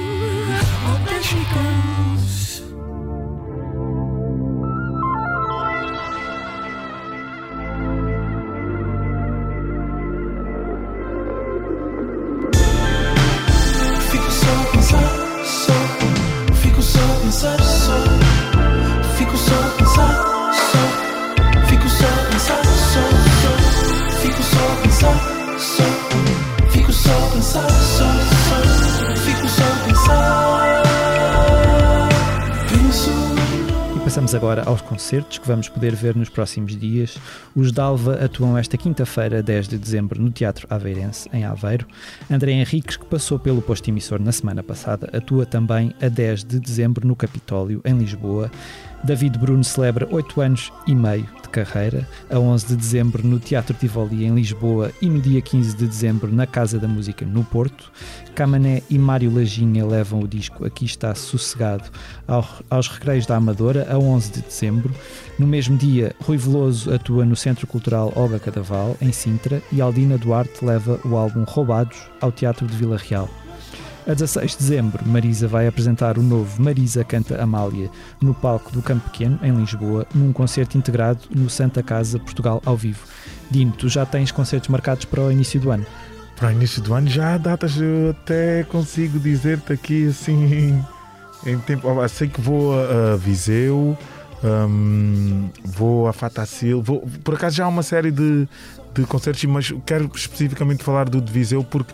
Passamos agora aos concertos que vamos poder ver nos próximos dias. Os Dalva atuam esta quinta-feira, 10 de dezembro, no Teatro Aveirense, em Aveiro. André Henriques, que passou pelo posto emissor na semana passada, atua também a 10 de dezembro no Capitólio, em Lisboa. David Bruno celebra 8 anos e meio de carreira, a 11 de dezembro no Teatro Tivoli, em Lisboa, e no dia 15 de dezembro na Casa da Música, no Porto. Camané e Mário Lajinha levam o disco Aqui Está Sossegado aos Recreios da Amadora, a 11 de dezembro. No mesmo dia, Rui Veloso atua no Centro Cultural Olga Cadaval, em Sintra, e Aldina Duarte leva o álbum Roubados ao Teatro de Vila Real. A 16 de dezembro, Marisa vai apresentar o novo Marisa Canta Amália no palco do Campo Pequeno, em Lisboa, num concerto integrado no Santa Casa Portugal ao vivo. Dino, tu já tens concertos marcados para o início do ano? Para o início do ano já há datas, eu até consigo dizer-te aqui assim em tempo. Sei que vou a Viseu, vou a Fatacil, por acaso já há uma série de concertos, mas quero especificamente falar do de Viseu porque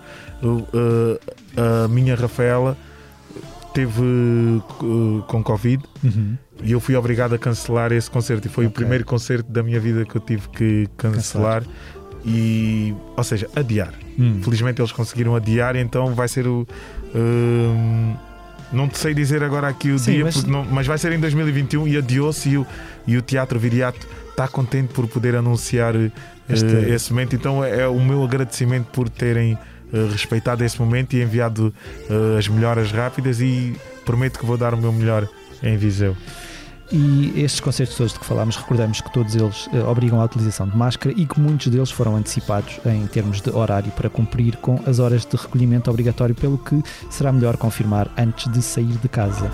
a minha Rafaela teve com Covid e eu fui obrigado a cancelar esse concerto e foi o primeiro concerto da minha vida que eu tive que cancelar. E, ou seja, adiar. Felizmente eles conseguiram adiar, então vai ser o não te sei dizer agora aqui o dia, mas vai ser em 2021 e adiou-se e o Teatro Viriato está contente por poder anunciar esse momento. Então é o meu agradecimento por terem respeitado esse momento e enviado as melhoras rápidas, e prometo que vou dar o meu melhor em Viseu. E estes concertos todos de que falámos, recordamos que todos eles obrigam à utilização de máscara e que muitos deles foram antecipados em termos de horário para cumprir com as horas de recolhimento obrigatório, pelo que será melhor confirmar antes de sair de casa.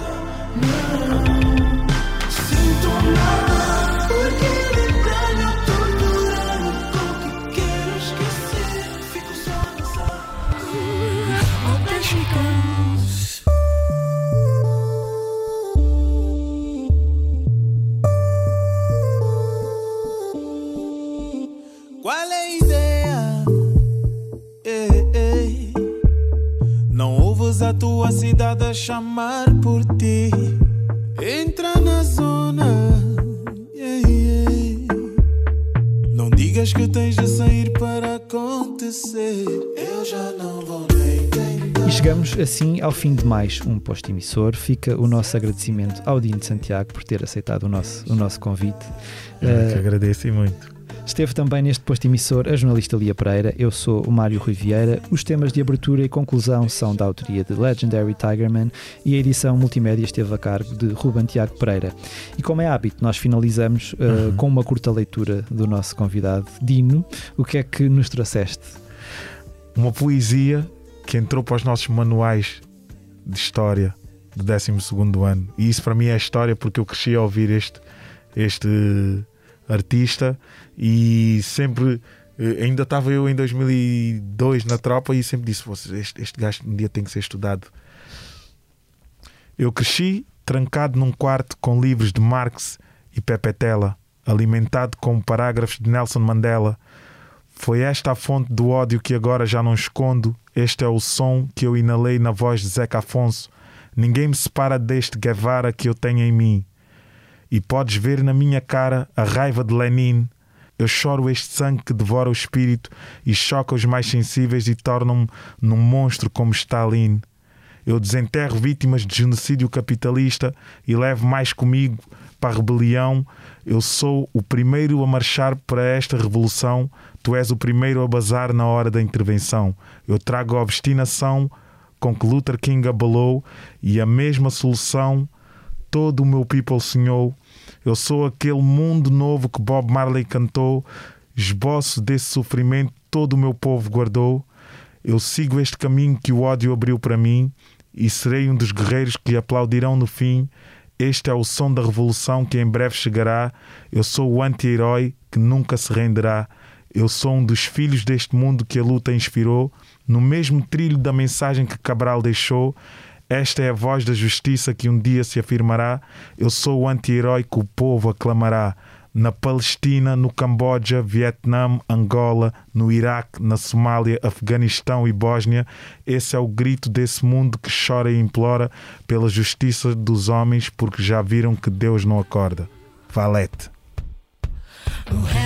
A tua cidade a chamar por ti, entra na zona, não digas que tens de sair para acontecer, eu já não vou nem tentar. E chegamos assim ao fim de mais um posto emissor. Fica o nosso agradecimento ao Dino de Santiago por ter aceitado o nosso convite. Eu que agradeço e muito. Esteve também neste posto emissor a jornalista Lia Pereira. Eu sou o Mário Rui Vieira. Os temas de abertura e conclusão são da autoria de Legendary Tigerman e a edição multimédia esteve a cargo de Ruben Tiago Pereira. E como é hábito, nós finalizamos com uma curta leitura do nosso convidado. Dino, o que é que nos trouxeste? Uma poesia que entrou para os nossos manuais de história do 12º ano. E isso para mim é história, porque eu cresci a ouvir este artista e sempre, ainda estava eu em 2002 na tropa e sempre disse, este gajo um dia tem que ser estudado. Eu cresci trancado num quarto com livros de Marx e Pepe Tela, alimentado com parágrafos de Nelson Mandela. Foi esta a fonte do ódio que agora já não escondo. Este é o som que eu inalei na voz de Zeca Afonso. Ninguém me separa deste Guevara que eu tenho em mim. E podes ver na minha cara a raiva de Lenin. Eu choro este sangue que devora o espírito e choca os mais sensíveis e torna-me num monstro como Stalin. Eu desenterro vítimas de genocídio capitalista e levo mais comigo para a rebelião. Eu sou o primeiro a marchar para esta revolução. Tu és o primeiro a bazar na hora da intervenção. Eu trago a obstinação com que Luther King abalou, e a mesma solução todo o meu people sonhou. Eu sou aquele mundo novo que Bob Marley cantou, esboço desse sofrimento todo o meu povo guardou. Eu sigo este caminho que o ódio abriu para mim, e serei um dos guerreiros que aplaudirão no fim. Este é o som da revolução que em breve chegará. Eu sou o anti-herói que nunca se renderá. Eu sou um dos filhos deste mundo que a luta inspirou, no mesmo trilho da mensagem que Cabral deixou. Esta é a voz da justiça que um dia se afirmará. Eu sou o anti-herói que o povo aclamará. Na Palestina, no Camboja, Vietnã, Angola, no Iraque, na Somália, Afeganistão e Bósnia, esse é o grito desse mundo que chora e implora pela justiça dos homens, porque já viram que Deus não acorda. Valete.